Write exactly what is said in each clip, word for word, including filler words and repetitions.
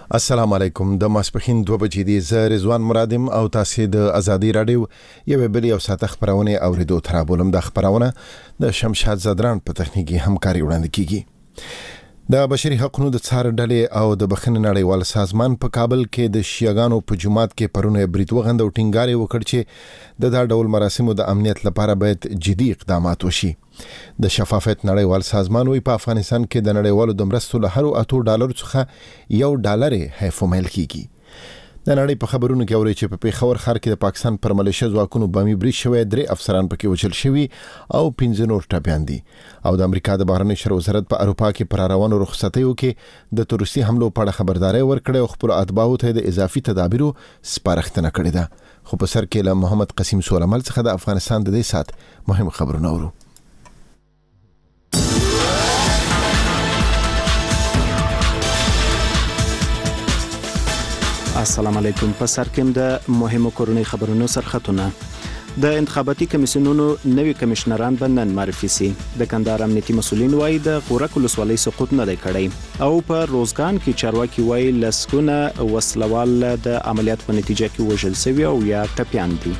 السلام علیکم. د ماسپخین دوه بجې دی. زه رضوان مرادم او تاسو د ازادي رادیو یو بل یو ساعت خبرونه اوریدو ترابولم د خبرونه د شمشاد زدران په تخنیکی همکاري وړاندې کیږي. د بشري حقوقو د څار ډلې او د بخښنې نړیوال سازمان په کابل کې د شیعاګانو په جماعت کې پرونه بریټ وغند او ټینګاري وکړ چې د دا ډول مراسمو د امنیت لپاره باید جدي اقدامات وشي. د شفافیت نړیوال سازمان وی په افغانستان کې د نړیوالو د مرستو له هر اتو ډالر څخه یو ډالر حیف مل کیږي. د نړۍ په خبرونو کې اوري چې په پیښور ښار کې د پاکستان پر ملیشیا ځواکونو بامي بریټ شوی درې افسران پکې وچل شوی او پنځه نور ټپيان دي. او د امریکا د بهرنی چارو وزارت په اروپا کې پر روانو رخصتیو کې د تروریستي حملو په اړه خبرداري ورکړې او خپل اتباعو ته د اضافي تدابیرو سپارښتنه کړې ده. خو په سر کې له محمد قسیم سولمل څخه د افغانستان د دې سات مهم خبرونه اورو. السلام علیکم. په سر کې د مهمو کورونی خبرونو سرختونه. د انتخاباتي کمیسیونونو نوي کمشنران به نن معرفي سي. د کندهار امنیتي مسولین وایي د غورک ولسوالۍ سقوط نه دی کړی او په روزګان کې چارواکي وایي لسګونه وسلوال د عملیات په نتیجه کې وژل شوي او یا ټپيان دي.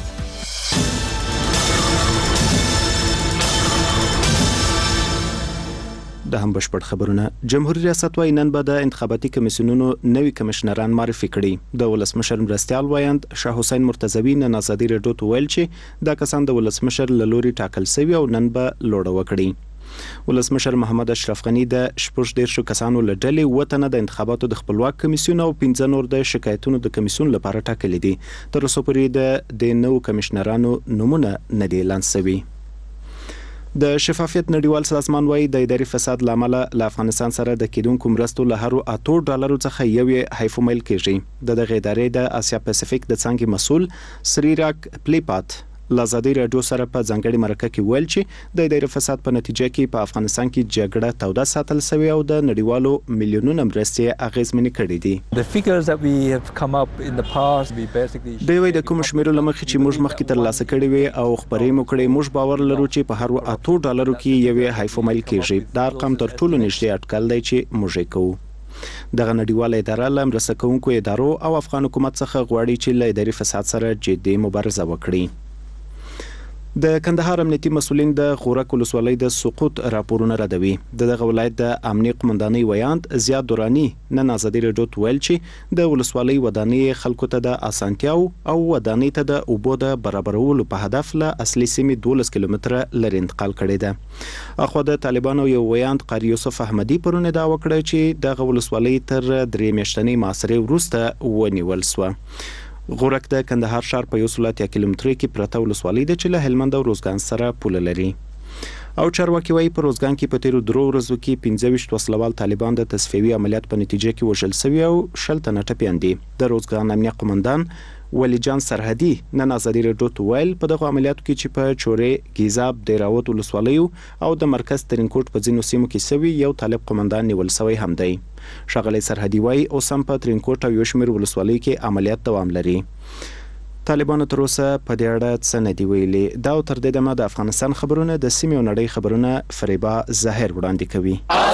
د هم بشپړ خبرونه. جمهوریت ریاست وايي نن به د انتخاباتي کمیسیونونو نوي کمشنران معرفي کړي. د ولسمشر مرستيال وایند شاه حسین مرتضوی نن ازادي رادیو ته ویل چې دا کسان د ولسمشر لوري ټاکل شوی او نن به لوړ وکړي. ولسمشر محمد اشرف غنی د شپږ ډیرشو کسانو لړلې وطن د انتخاباتو د خپلواک کمیسیون او پنځه نور د شکایتونو د کمیسیون لپاره ټاکلي دي. تر اوسه پورې د د نو کمشنرانو نمونه نه دي اعلان شوی. د شفافیت نړیوال سازمان وايي د اداري فساد لامل له افغانستان سره د کېدونکو مرستو له هر اتو ډالرو څخه یو حیف مل کیږي. د دغه ادارې د اسیا پاسفیک د څنګه مسول سریراک پلیپات لازادي رادیو سره په ځنګړي مرکه کې ویل چې د اداري فساد په نتیجه کې په افغانستان کې جګړه توده ساتل شوی او د نړیوالو میلیونونو مرستې اغیزمنې کړې دي. The figures that we have come up in the past we basically د وی د کوم شمیرو لمخې چې موږ مخکې تر لاسه کړی وي او خبرې مو کړې موږ باور لرو چې په هر اتو ډالرو کې یو حیف مل کیږي. دا رقم تر ټولو نږدې اټکل دی چې موږ یې کوو. دغه نړیواله اداره له مرسته کوونکو ادارو او افغان حکومت څخه غواړي چې له اداري فساد سره جدي مبارزه وکړي. د کندهار امنیتي مسولین د غورک ولسوالۍ د سقوط راپورونه ردوي. د دغه ولایت د امنیت قومندانۍ ویاند زیاد دورانی نن ازادي رادیو ته ویل چې د ولسوالۍ ودانۍ خلکو ته د اسانتیاو او ودانۍ ته د اوبو د برابرولو په هدف له اصلي سیمې دولس کیلومتره لري انتقال کړی ده. اخو د طالبانو یو ویاند قاری یوسف احمدی پرونه دا وکړه چې د ولسوالۍ تر درې میاشتنۍ محاصرې وروسته ونیول شو. غورک د کندهار ښار په یو سل اتیا کیلومتره کې پرته ولسوالۍ ده چې له هلمند او روزګان سره پوله لري. او چارواکي وايي په روزګان کې په تیرو درو ورځو کې پنځه ویشت وسلوال طالبان د تصفیوي عملیات په نتیجه کې وژل شوي او شل تنه ټپيان دي. د روزګان امنیت قومندان ولی جان سرحدي نن ازادي رادیو ته ویل په دغه عملیاتو کې چې په چورې گیزاب دیراوت ولسوالیو او د مرکز ترینکوټ په ځینو سیمو کې سوي یو طالب قومندان نیول شوی هم دی. ښاغلی سرحدي وايي اوس هم په ترینکوټ او یو شمېر ولسوالیو کې عملیات دوام لري. طالبانو تر اوسه په دې اړه څه نه دی ویلي. دا تر دې دمه د افغانستان خبرونه د سیمې او نړۍ خبرونه فریبا ظاهر وړاندې کوي.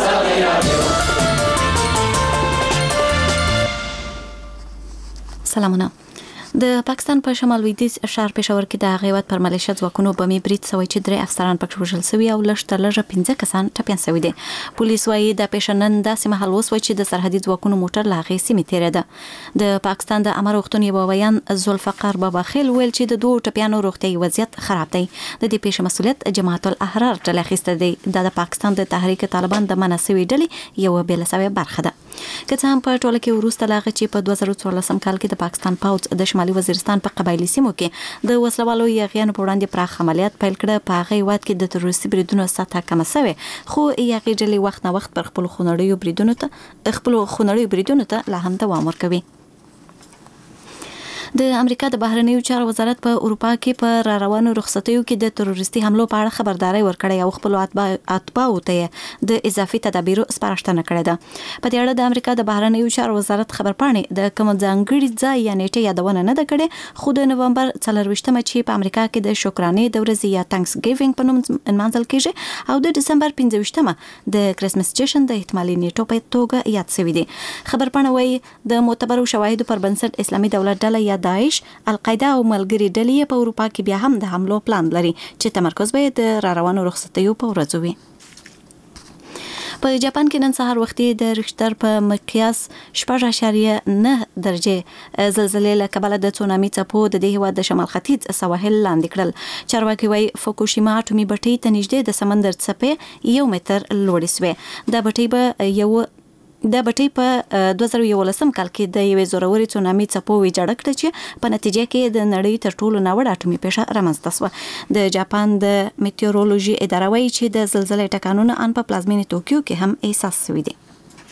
سلامونه. د پاکستان په شمال لویدیځ ښار پېښور کې د غیوت پر ملیشیا ځواکونو بمي بریټ شوی چې درې افسران پکې وژل شوي او لږ تر لږه پنځه کسان ټپيان شوي دي. پولیس وايي د پېښنن داسې مهال وسوي چې د سرحدي ځواکونو موټر لا غي سیمې تیرېده. د پاکستان د امر وختونی بویان ذوالفقار باباخیل ویل چې د دوه ټپيانو روغتيایي وضعیت خراب دی. د دې پېښې مسؤلیت جماعت الاحرار ډله اخیسته دی. د پاکستان د تحریک طالبان د مناسوي ډلې یو بیلسوي برخه ده. که څه هم په ټوله کې وروسته لاغه چې په دوه زره څوارلسم کال کې د پاکستان پوځ د شمالي وزیرستان په قبایلی سیمو کې د وسلوالو یاغیانو په وړاندې پراخ عملیات پیل کړه، په هغه هیواد کې د تروریستي بریدونو سطحه کمه شوې، خو یاغي ډلې وخت نه وخت پر خپل خونړیو بریدونو ته خپل خونړیو بریدونو ته لا هم دوام ورکوي. د امریکا د بهرنیو چارو وزارت په اروپا کې په را روانو رخصتیو کې د تروریستي حملو په اړه خبرداري ورکړې او خپل اتباعو ته د اضافي تدابیرو سپارښتنه کړې ده. په دې اړه د امریکا د بهرنیو چارو وزارت خبرپاڼې د کوم ځانګړي ځای یا نیټه یادونه نه ده کړې، خو د نومبر څلرویشتمه چې په امریکا کې د شکرانې د ورځې یا تانکس ګیوینګ په نوم نمانځل کېږي او د دسمبر پنځه ویشتمه د کرسمس جشن د احتمالي نیټو په توګه یاد شوی دی. خبرپاڼه وايي د معتبرو شواهدو پر بنسټ اسلامي دولت ډله یا داعش، القاعده او ملګري ډلې په اروپا کې بیا هم د حملو پلان لري چې تمرکز به د را روانو رخصتیو په ورځو وي. په جاپان کې نن سهار وختي د ریکټر په مقیاس شپږ اعشاریه نه درجه زلزلې له کبله د تسونامي څپو د دې هېواد د شمال ختیځ سواحل لاندې کړل. چارواکي وايي فوکوشیما اټومي بټۍ ته نږدې د سمندر څپې یو متر لوړې سوې. دا بټۍ به یو د بټۍ په دوه زره یولسم کال کې د یوې زوروري تسونامي څپو ویجاړه کړه چې په نتیجه کې د نړۍ تر ټولو ناوړه اټومي پیښه رامنځته شوه. د جاپان د میټیورولوژي اداره وايي چې د زلزلې ټکانونه ان په پلازمینې توکیو کې هم احساس شوي دي.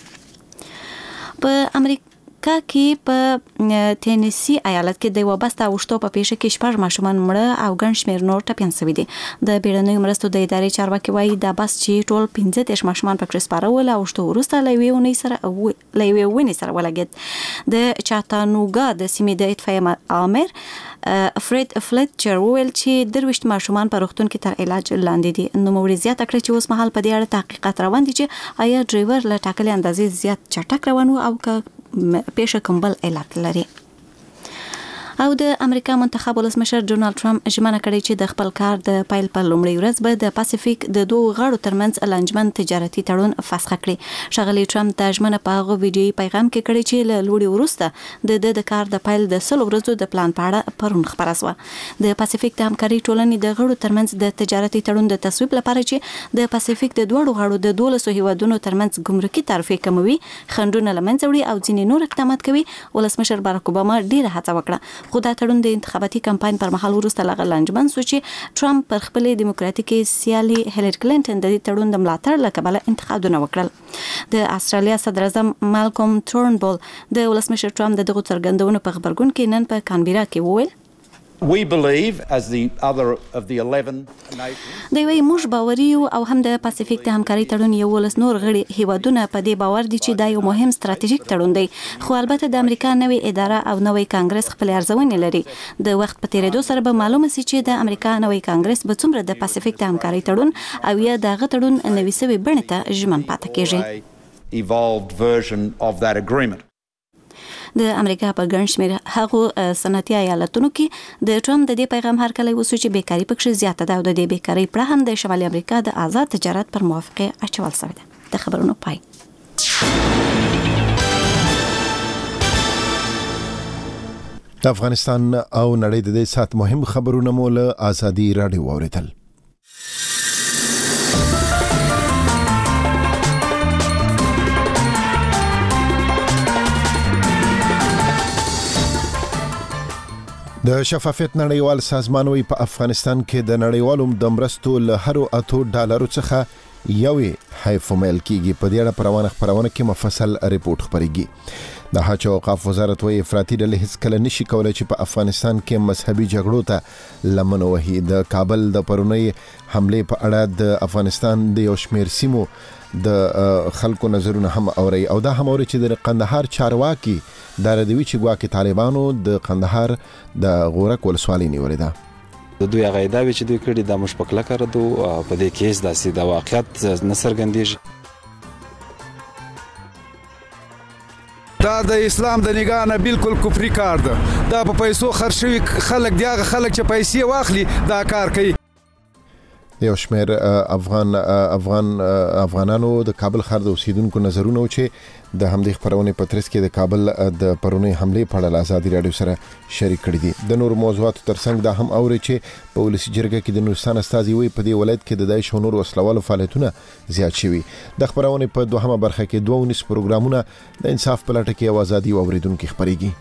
په امریکا کې په تینیسی ایالت کې د وباسته اوشتو په پیښه کې شپږ ماشومان مړه او ګڼ شمېر نور ټپیان شوي دي. د بیړنیو مرستو د ادارې چارواکي وايي دا بس چې ټول پنځه دېرش ماشومان پکې سپارول او اوشتو وروسته له یوې اونۍ سره له یوې ونې سره ولګېد. د چاتانوګا د سیمې د اطفایې آمر فرید فلیچر وویل چې درویشت ماشومان په روغتون کې تر علاج لاندې دي. نوموړي زیاته کړه چې اوس مهال په دې اړه تحقیقات روان دي چې آیا ډرایور له ټاکلې اندازې زیات چټک روان و او که پیښه کوم بل علت لري. او د امریکا منتخب ولسمشر ډونالد ټرمپ ژمنه کړې چې د خپل کار د پیل په لومړۍ ورځ به د پاسفیک د دوه غاړو ترمنځ لانجمن تجارتي تړون فسخ کړي. ښاغلي ټرمپ د ژمنه په هغه ویډیويي پیغام کې کړی چې له لوړې وروسته د د کار د پیل د سلو ورځو د پلان په اړه پرون خبره شوه. د پاسفیک د همکاري ټولنې د غړو ترمنځ د تجارتي تړون د تصویب لپاره چې د پاسفیک د دوه غاړو د دولسو هیوادونو ترمنځ ګمرکي تعرفې کموي، خنډونه له منځه وړي او ځینې نور اقدامات کوي، ولسمشر باراک اوباما ډیره هڅه وکړه. خو دا تړون د انتخاباتي کمپاین پر مهال وروسته لغه لانجمن شو چې ټرمپ پر خپلې دیموکراتیکي سیالي هیلری کلینټن د دې تړون د ملاتړ له کبله انتقادونه وکړل. د استرالیا صدر اعظم مالکوم تورنبول د ولسمشر ټرمپ د دغو څرګندونو په خبرګون کې نن په کانبیرا کې وویل We believe as the other of the eleven nations دی وی موږ باوري او هم د پاسفیک د همکاري تړون یو ولس نور غړي هیوادونه په دې باور دي چې دا یو مهم ستراتیژیک تړون دی. خو البته د امریکا نوې اداره او نوې کانګرس خپل ارزونې لري. د وخت په تیریدو سره به معلومه شي چې د امریکا نوې کانګرس به څومره د پاسفیک د همکاري تړون او یا دغه تړون نوې سوي بڼه ته ژمن پاتې کیږي. evolved version of that agreement. د امریکا په ګڼ شمېر هغو صنعتي ایالتونو کې د ټرمپ د دې پیغام هرکلی وسو چې بیکاري پکې زیاته ده او د دې بیکاري پړه هم د شمالي امریکا د آزاد تجارت پر موافقه اچول شوې ده. د خبرونو پای. د افغانستان او نړۍ د دې سات مهم خبرونه مو له آزادي رادیو اوریدل. د شفافیت نړیوال سازمان وی په افغانستان کې د نړیوالو د مرستو له هرو اتو ډالرو څخه یوې حیفومیل کیږي. په دې اړه پروانه خبرونه کې مفصل ریپورت خبريږي. د حج او اوقاف وزارت وی افراطي ډلې هیڅ کله نشي کولای چې په افغانستان کې مذهبي جګړو ته لمن وهي. د کابل د پرونی حمله په اړه د افغانستان د یو شمېر سیمو د خلکو نظرونه هم اوري او دا هم اوري چې د قندهار چارواکي د ردوی چې ګواکې طالبانو د قندهار د غورک ولسوالۍ نیولې ده. د دوی غیدا وی چې دوی کړي د مشپکله کړو په دې کیس داسې د واقعیت نصرګندېږي. دا د اسلام د نگاه نه بالکل کفري کار ده. دا په پیسو خرڅوي خلک دی هغه خلک چې پیسې واخلي دا کار کوي. یو شمېر افغان افغان افغانانو د کابل ښار د اوسیدونکو نظرونه و چې د همدې خبرونې په ترڅ کې د کابل د پرونی حمله په اړه آزادي رادیو سره شریک کړي دي. د نور موضوعاتو ترڅنګ دا هم اوري چې په ولسی جرګه کې د نورستان استازي وي په دې ولایت کې د داعش او نور وسلوالو فعالیتونه زیات شوي. د خبرونې په دوهمه برخه کې دوه ونیس پروګرامونه د انصاف په لټه کې آزادي او اوریدونکو خبريږي.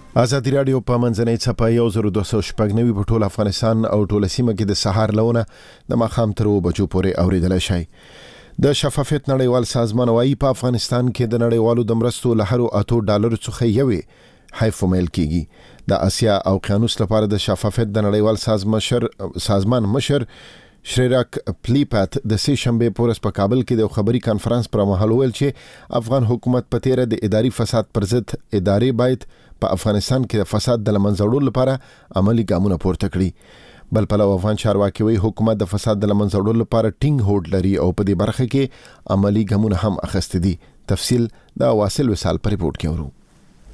ازادي رادیو په منځنۍ څپه یو زر دوه سوه شپږ نوي په ټول افغانستان او ټول سیمه کې د سهار لونه د ماښام تر اوه بجو پورې اوریدلای شئ. د شفافیت نړیوال سازمان وايي په افغانستان کې د نړیوالو د مرستو له هرو اتو ډالرو څخه یوې حیف ویل کیږي. د اسیا او اقیانوس لپاره د شفافیت د نړیوال سازمان سازمان مشر شریراک پلیپات د سه شنبه پورس په کابل کې د خبري کانفرنس پر مهال ویل چې افغان حکومت په تیر د اداري فساد پر ضد ادارې باید په افغانستان کې د فساد د لمنځه وړلو لپاره عملی ګامونه پورته کړي. بل پلو افغان چارواکي وایي حکومت د فساد د لمنځه وړلو لپاره ټینګ هوډ لري او په دې برخه کې عملی ګامونه هم اخیستي دي. تفصیل د واصل وصال په ریپورت کې ورو.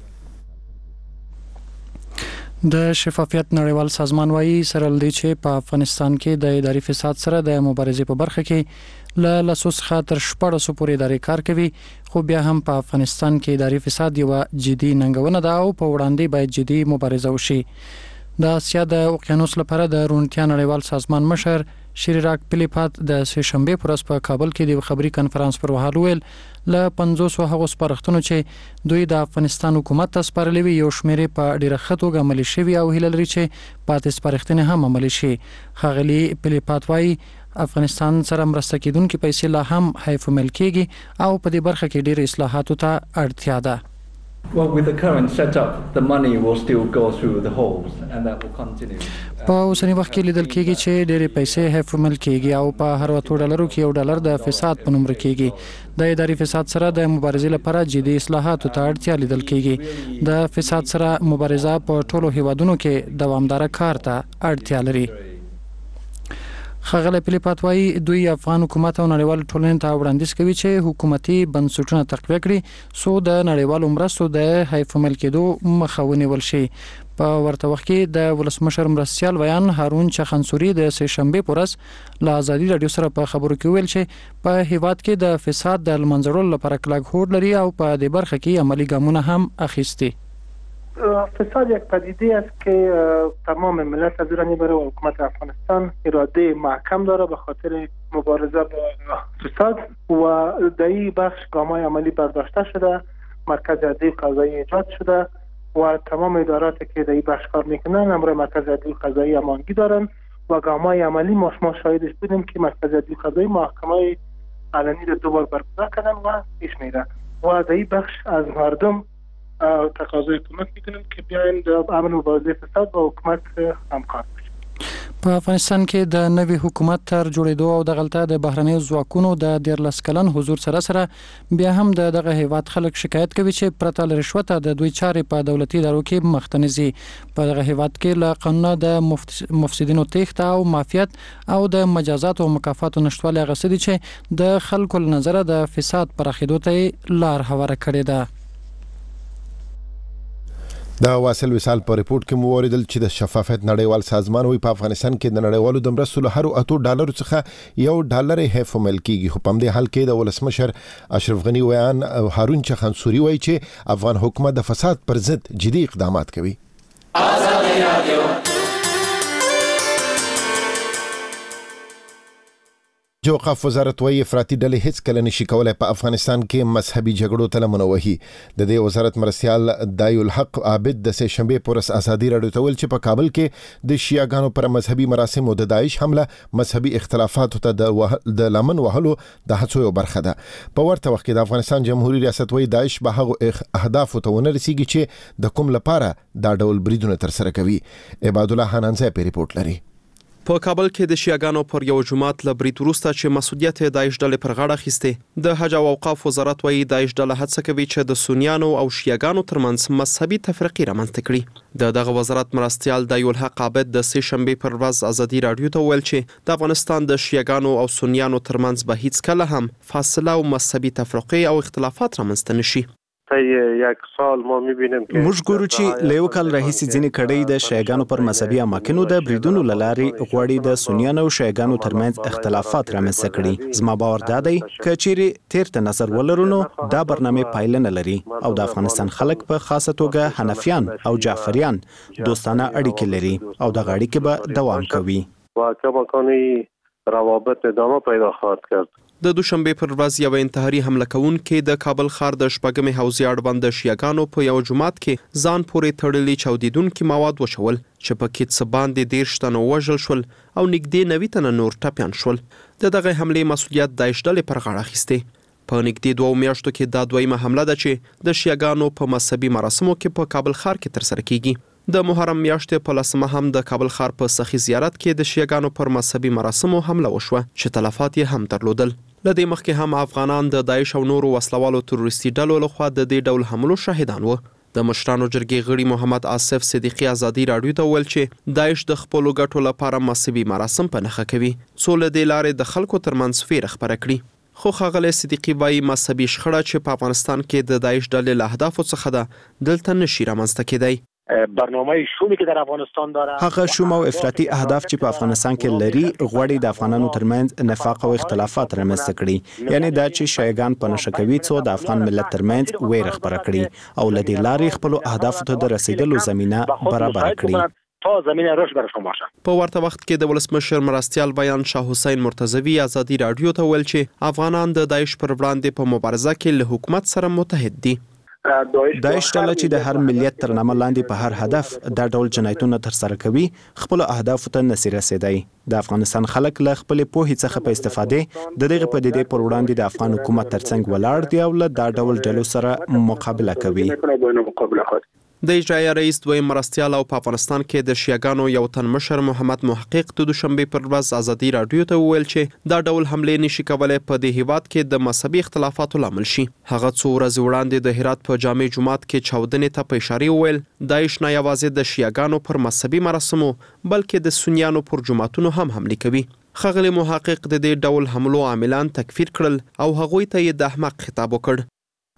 د شفافیت نړیوال سازمان وايي سره لدی چې په افغانستان کې د اداري فساد سره د مبارزې په برخه کې ل لاسوس خاطر شپږ سو پورې ادارې کار کوي، خو بیا هم په افغانستان کې اداري فساد یو جدي ننګونه ده او په وړاندې باید جدي مبارزه وشي. د اسیا د اقیانوس لپاره د روڼتیا نړیوال سازمان مشر شریراک پلیپات د سه شنبه پورس په کابل کې د خبري کانفرنس پر وهال ویل ل پنځوس هغه سپارښتنو چې دوی د افغانستان حکومت ته سپارلې وي یو شمیرې په ډیره خطوګه عملي شوی او هیله لري چې پاتې سپارښتنې هم عملي شي. خغلی پلیپات وايي افغانستان سره مرسته کیدونکو پیسې لا هم حیف مل کیږي او په دې برخه کې ډیر اصلاحاتو ته اړتیا ده. Well, with the current setup, the money will still go through the holes and that will continue. په اوسنی وخت کې لیدل کېږي چې ډېرې پیسې حیف مل کېږي او په هر وتو ډالرو کې یو ډالر د فساد په نوم رکېږي. د اداري فساد سره د مبارزې لپاره جدي اصلاحاتو ته اړتیا لیدل کېږي. د فساد سره مبارزه په ټولو هیوادونو کې دوامدار کار ته اړتیا لري. خغله پلیپات وايي دوی افغان حکومت او نړیوال ټولنې ته وړاندیز کوي چې حکومتي بنسټونه تقویه کړي سو د نړیوالو مرستو د حیف مل کېدو مخه ونیول شي. په ورته وخت کې د ولسمشر مرستيال ویان هارون چخنسوري د سه شنبه پورس له ازادي رادیو سره په خبرو کې ویل چې په هیواد کې د فساد د لمنځرولو لپاره کلک هوډ لري او په دې برخه کې عملی ګامونه هم اخیستي. فساد یک پدیده است که تمام ملت از ایران میبره و حکومت افغانستان اراده محکم داره به خاطر مبارزه با فساد و در این بخش گام‌های عملی برداشته شده، مرکز عدلیه قضایی ایجاد شده و تمام اداراتی که در این بخش کار میکنن امر مرکز عدلیه قضایی امانگی دارن و گام‌های عملی ما ما شاهدش بودیم که مرکز عدلیه قضایی محکمه علنی رو دوبار برگزار کردن و پیش میره و در این بخش از مردم تقاضای کمک میکنیم که بیاین در امن مبارزه فساد با حکومت همکار بشیم. په افغانستان کې د نوي حکومت تر جوړېدو او د غلطه د بهرنیو ځواکونو د دیرلس کلن حضور سره سره بیا هم د دغه هیواد خلک شکایت کوي چې پرته له رشوت د دوی چارې په دولتي ادارو کې مختنزي. په دغه هیواد کې له قانون د مفسدینو تېښته او مافیات او د مجازات او مکافاتو نشټوالی غسدي چې د خلکو نظر د فساد پراخېدو ته لار هواره کړې ده. دا واصل وصال په ریپورت کې مو اوریدل چې د شفافیت نړیوال سازمان وی په افغانستان کې د نړیوالو د مرستو له هرو اتو ډالرو څخه یو ډالر حیف مل کیږي. خو په دې حال کې د ولسمشر اشرف غنی ویان هارون چخنسوري وایي چې افغان حکومت د فساد پر ضد جدي اقدامات کوي. ازادي رادیو جو اوقاف وزارت وايي افراطي ډلې هیڅ کله نشي کولای په افغانستان کې مذهبي جګړو ته لمن وهي. د دې وزارت مرستيال دایو الحق عابد د سه شنبه پورس ازادي رادیو ته ویل چې په کابل کې د شیعاګانو پر مذهبي مراسم او د داعش حمله مذهبي اختلافات ته د وه... د لمن وهلو د هڅو یو برخه ده. په ورته وخت کې د افغانستان جمهوریت ریاست وايي داعش به هغه اهداف ته ونه رسیږي چې د کوم لپاره دا ډول بریدونه تر سره کوي. عباد الله حنانزه په ریپورت لري. په کابل کې د شیعاګانو پر یو جماعت له برید وروسته چې مسؤلیت داعش ډلې پر غاړه اخیسته د حج او اوقاف وزارت وايي داعش ډله هڅه کوي چې د سنیانو او شیعاګانو ترمنځ مذهبي تفرقه رامنځته کړي. د دغه وزارت مرستيال دایو الحق عابد د سه شنبه پر ورځ ازادي رادیو ته ویل چې د افغانستان د شیعاګانو او سنیانو ترمنځ به هیڅ کله هم فاصله او مذهبي تفرقه او اختلافات رامنځته نشي. یک سال ما می‌بینیم که موږ ګورو چې له یو کال راهیسې ځینې کډۍ د شیعاګانو پر مذهبي اماکنو د بریدونو لارې غوړي د سنیانو او شیعاګانو ترمنځ اختلافات رامنځته کړي. زما باور دا دی چې چیرې تیر ته نظر ولرونو دا برنامه پایله نه لري او د افغانستان خلک په خاصه توګه حنفیان او جعفریان دوستانه اړیکې لري او د اړیکې به دوام کوي. و کماکانی روابط ادامه پیدا خواهد کرد. د دوشنبه پر ورځ یو انتحاري حمله کوونکې د کابل ښار د شپږمې حوزې اړوند شیعاګانو په یو جومات کې ځان پورې تړلي چاودیدونکي مواد وشول چې په کې څه باندې دېرش تنه وژل شول او نږدې نوي تنه نور ټپیان شول. د دغه حملې مسؤلیت داعش ډلې پر غاړه اخیستی. په نږدې دوه میاشتو کې دا دویمه حمله ده چې د شیعاګانو په مذهبي مراسمو کې په کابل ښار کې ترسره کیږي. د محرم میاشتې په لسمه هم د کابل ښار په سخي زیارت کې د شیعاګانو پر مذهبي مراسمو حمله وشوه چې تلفات یې هم درلودل. له دې مخکې هم افغانان د داعش او نورو وسلوالو تروریستي ډلو لخوا د دې ډول حملو شاهدان وو. د مشرانو جرګې غړي محمد آصف صدیقي ازادي راډیو ته ویل چې داعش د خپلو ګټو لپاره مذهبي مراسم په نښه کوي څو له دې لارې د خلکو ترمنځ ویره خپره کړي. خو ښاغلی صدیقي وایي مذهبي شخړه چې په افغانستان کې د داعش ډلې له اهدافو څخه ده دلته نشي رامنځته کېدی. برنامه شومی که در افغانستان داره هغه شوم او افراطي اهداف چې په افغانستان کې لري غوړي د افغانانو ترمنځ نفاق او اختلافات رامنځته کړي، یعنی دا چې شیعاګان په نشه کوي څو د افغان ملت ترمنځ ویره خپره کړي او له دې لارې خپل اهدافو ته د رسیدلو زمینه برابر کړي. تا زمینه رشد برشون باشه. په ورته وخت کې د ولسمشر مرستیال بیان شاه حسین مرتضوی ازادي راډیو ته ویل چې افغانان د داعش پر وړاندې په مبارزه کې له حکومت سره متحد دي. داعش ډله چې د هر ملیت تر نامه لاندې په هر هدف دا ډول جنایتونه ترسره کوي خپل اهدافو ته نشي رسیدای. د افغانستان خلک له خپل پوهې څخه په استفاده د دغه پدیدې پر وړاندې د افغان حکومت ترڅنګ ولاړ دی او له دا ډول ډلو سره مقابله کوي. د اجرایه رئیس دویم مرستیال او په افغانستان کې د شیعاګانو یو تن مشر محمد محقق د دوشنبه پر ورځ ازادي راډیو ته ویل چې دا ډول حملې نشي کولای په دې هیواد کې د مذهبي اختلافاتو لامل شي. هغه څو ورځې وړاندې د هرات په جامع جومات کې چاودنې ته په اشاره ویل داعش نه یوازې د شیعاګانو پر مذهبي مراسمو بلکې د سنیانو پر جوماتونو هم حملې کوي. ښاغلی محقق د دې ډول حملو عاملان تکفیر کړل او هغوی ته یې د احمق خطاب وکړ.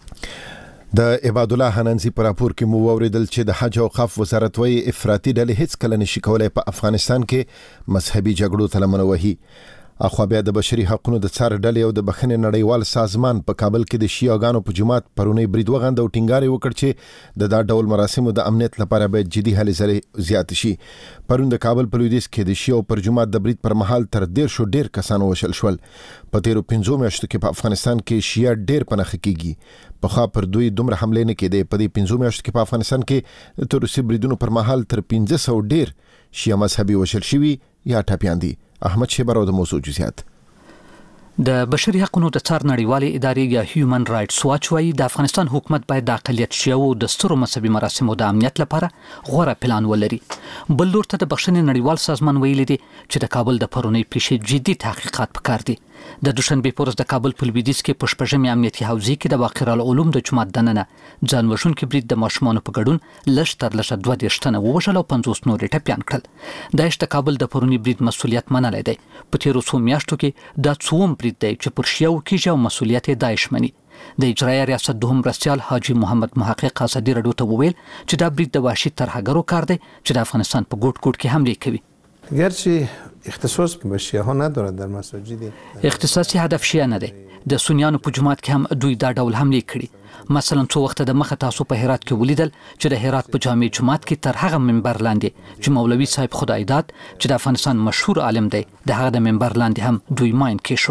د عباد الله حننزي پر راپور کې مو اوریدل چې د حج او اوقاف وزارت وايي افراطي ډلې هیڅ کله نشي کولای په افغانستان کې مذهبي جګړو ته لمن وهي. اخو بیا د بشري حقوقو د څار ډلې او د بخښنې نړیوال سازمان په کابل کې د شیعاګانو په جماعت پرونی برید وغند او ټینګار وکړ چې د دا ډول مراسمو د امنیت لپاره باید جدي هلې ځلې زیات شي. پرون د کابل په لویدیځ کې د شیعو پر جماعت د برید پر مهال تر ډیر شو ډیر کسان وشل شول. په تیرو پنځو میاشتو کې په افغانستان کې شیعه ډیر پنهخ کیږي. په خا پر دوی دومره حمله نه کېده. په دې پنځو میاشتو کې په افغانستان کې د روسي بریدونو پر مهال تر پنځه سوه ډیر شیعه مذهبي وشل شوي یا ټپیان دي. احمد شیبر د موضوع جزئیات. د بشري حقوقو د څار نړیوالې ادارې یا هیومن رائټس واچ وايي د افغانستان حکومت باید د اقلیت شیعو د سترو مذهبي مراسمو د امنیت لپاره غوره پلان ولري. بل لور ته د بخښنې نړیوال سازمان ویلي دی چې د کابل د پرونی پیښې جدي تحقیقات پکار دي. د دوشنبه په ورځ د کابل په لویدیځ کې په شپږمې امنیتي حوزې کې د واقعه العلوم د جومات دننه ځان وژونکي برید د ماشومانو په ګډون لږ تر لږه دوه دېرش تنه ووژل او پنځوس نور یې ټپیان کړل. داعش د کابل د پرونی برید مسؤلیت منلی دی. په تیرو څو میاشتو کې دا څوم برید دی چې پر شیعو کېږي او مسؤلیت یې داعش مني. د اجرایه ریاست دوهم مرستیال حاجی محمد محقق ازادي راډیو ته وویل چې دا برید د وحشي ترهګرو کار دی چې د افغانستان په ګوټ ګوټ کې حملې کوي. گرچه اختصاص به شیعه ها ندارد در مساجد اختصاصی هدف شیعه نه دی. د سنیانو په جماعت کې هم دوی دا ډول حملې کړي. مثلا څو وخت د مخه تاسو په هرات کې ولیدل چې د هرات په جامع جماعت کې تر هغه منبر لاندې چې مولوي صاحب خدای داد چې د افغانستان مشهور عالم دی د هغه د منبر لاندې هم دوی ماین کې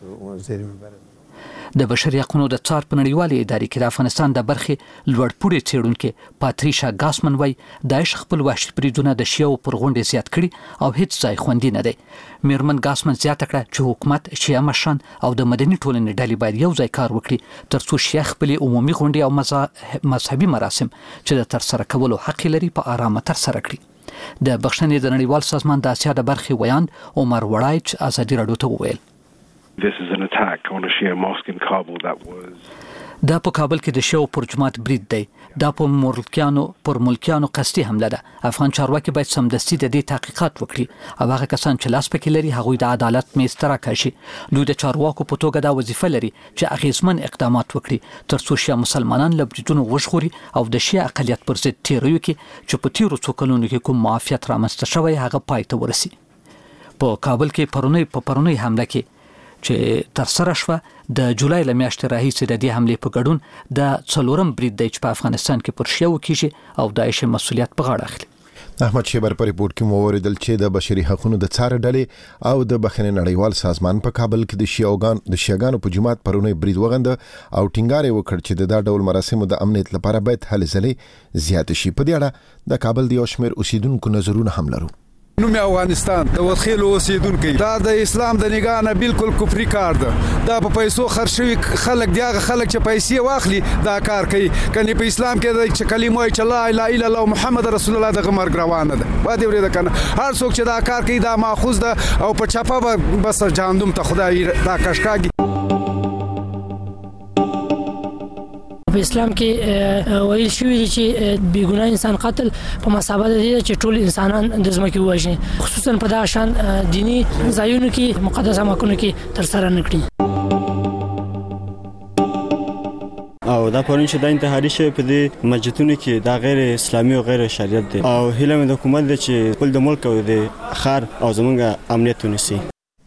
شو. د بشري حقوقو د څار په نړیوالې ادارې کې د افغانستان د برخې لوړپوړي څېړونکي پاتریشا ګاسمن وايي داعش خپل وحشي بریدونه د شیعو پر غونډې زیات کړي او هیڅ ځای خوندي نه دی. میرمن ګاسمن زیاته کړه چې حکومت، شیعه مشران او د مدني ټولنې ډلې باید یو ځای کار وکړي ترڅو شیعه خپلې عمومي غونډې او مذهبي مراسم چې د ترسره کولو حق لري په آرامه ترسره کړي. د بخښنې د نړیوال سازمان د اسیا د برخې ویاند عمر وړایچ ازادي راډیو ته وویل This is an attack on a Shia mosque in Kabul that was دا په کابل کې د شیعو پر جماعت برید دی. دا په ملکیانو پر ملکیانو قصدي حمله ده. افغان چارواکي باید سمدستي د دې تحقیقات وکړي او هغه کسان چې لاس پکې لري هغوی د عدالت میز ته راکشي. دوی د چارواکو په توګه دا وظیفه لري چې اغیزمن اقدامات وکړي ترڅو شیعه مسلمانان له بریدونو وژغوري او د شیعه اقلیت پر ضد تیریو کې چې په تیرو څو کلونو کې کوم معافیت رامنځته شوی هغه پای ته ورسي. په کابل کې پرونی په پرونی حمله کې چې تر سره شوه د جولای له میاشتې راهیسې د دې حملې په ګډون د څلورم برید دی چې په افغانستان کې پر شیعو کېږي او داعش مسؤلیت په غاړه اخلي. احمد شیبر په ریپورت کې مو اوریدل چې د بشري حقوقو د څار ډلې او د بخښنې نړیوال سازمان په کابل کې د شیعوګان د شیعاګانو په جماعت پرونی برید وغند او ټینګار وکړ چې د دا ډول مراسمو د امنیت لپاره باید هلې ځلې زیات شي. په دې اړه د کابل د یو شمېر اوسیدونکو نظرونه هم لرو. نوم افغانستان د وخیل اوسیدونکو دا د اسلام د نگاه نه بالکل کفري کار ده. دا په پیسو خرشوي خلک دیغه خلک چې پیسې واخلي دا کار کوي. کني په اسلام کې د کلمه وایي چې لا اله الا الله محمد رسول الله دغه مرګ روانه ده. با دې ورته کنه هر څوک چې دا کار کوي دا ماخوذ ده او په چپه بس جهنم ته خدای دا کشکاږي. په اسلام کې ویل شوی دی چې بیګناه انسان قتل په مسابقه دي چې ټول انسانان د ځمکې وژني، خصوصا په دا شان دینی ځایونو کې مقدس اماکنو کې تر سره نکړي. او دا پرون چې د انتحاري شوی په دې مسجدونو کې دا غیر اسلامي او غیر شریعت دي او هیله مې د حکومت دی چې خپل د ملک او د خار او زمونږ امنیت ونیسي.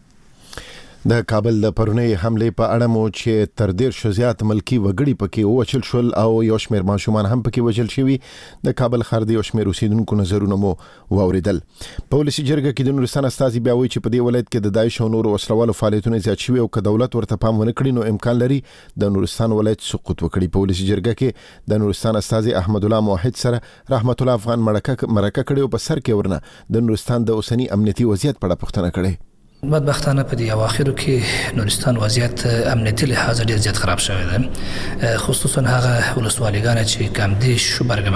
د کابل د پرونی حمله په اړه مو چې تر ډیر شو زیات ملکی وګړي پکې وچل شول او یو شمېر ماشومان هم پکې وچل شوي. د کابل ښار د یو شمېر اوسیدونکو نظرونه مو واوریدل. په ولسي جرګه کې د نورستان استازي بیا وایي چې په دې ولایت کې د داعش او نورو وسلوالو فعالیتونه زیات شوي او که دولت ورته پام ونه کړي نو امکان لري د نورستان ولایت سقوط وکړي. په ولسي جرګه کې د نورستان استازي احمد الله موحد سره رحمت الله افغان مرکه مرکه کړي او په سر کې ورنه د نورستان د اوسنی امنیتي وضعیت په اړه پوښتنه کړې. بدبختانه په دې اواخرو کې نورستان وضعیت امنیتي لحاظ ډیر زیات خراب شوی دی، خصوصا هغه ولسوالیګان چې کامدیش،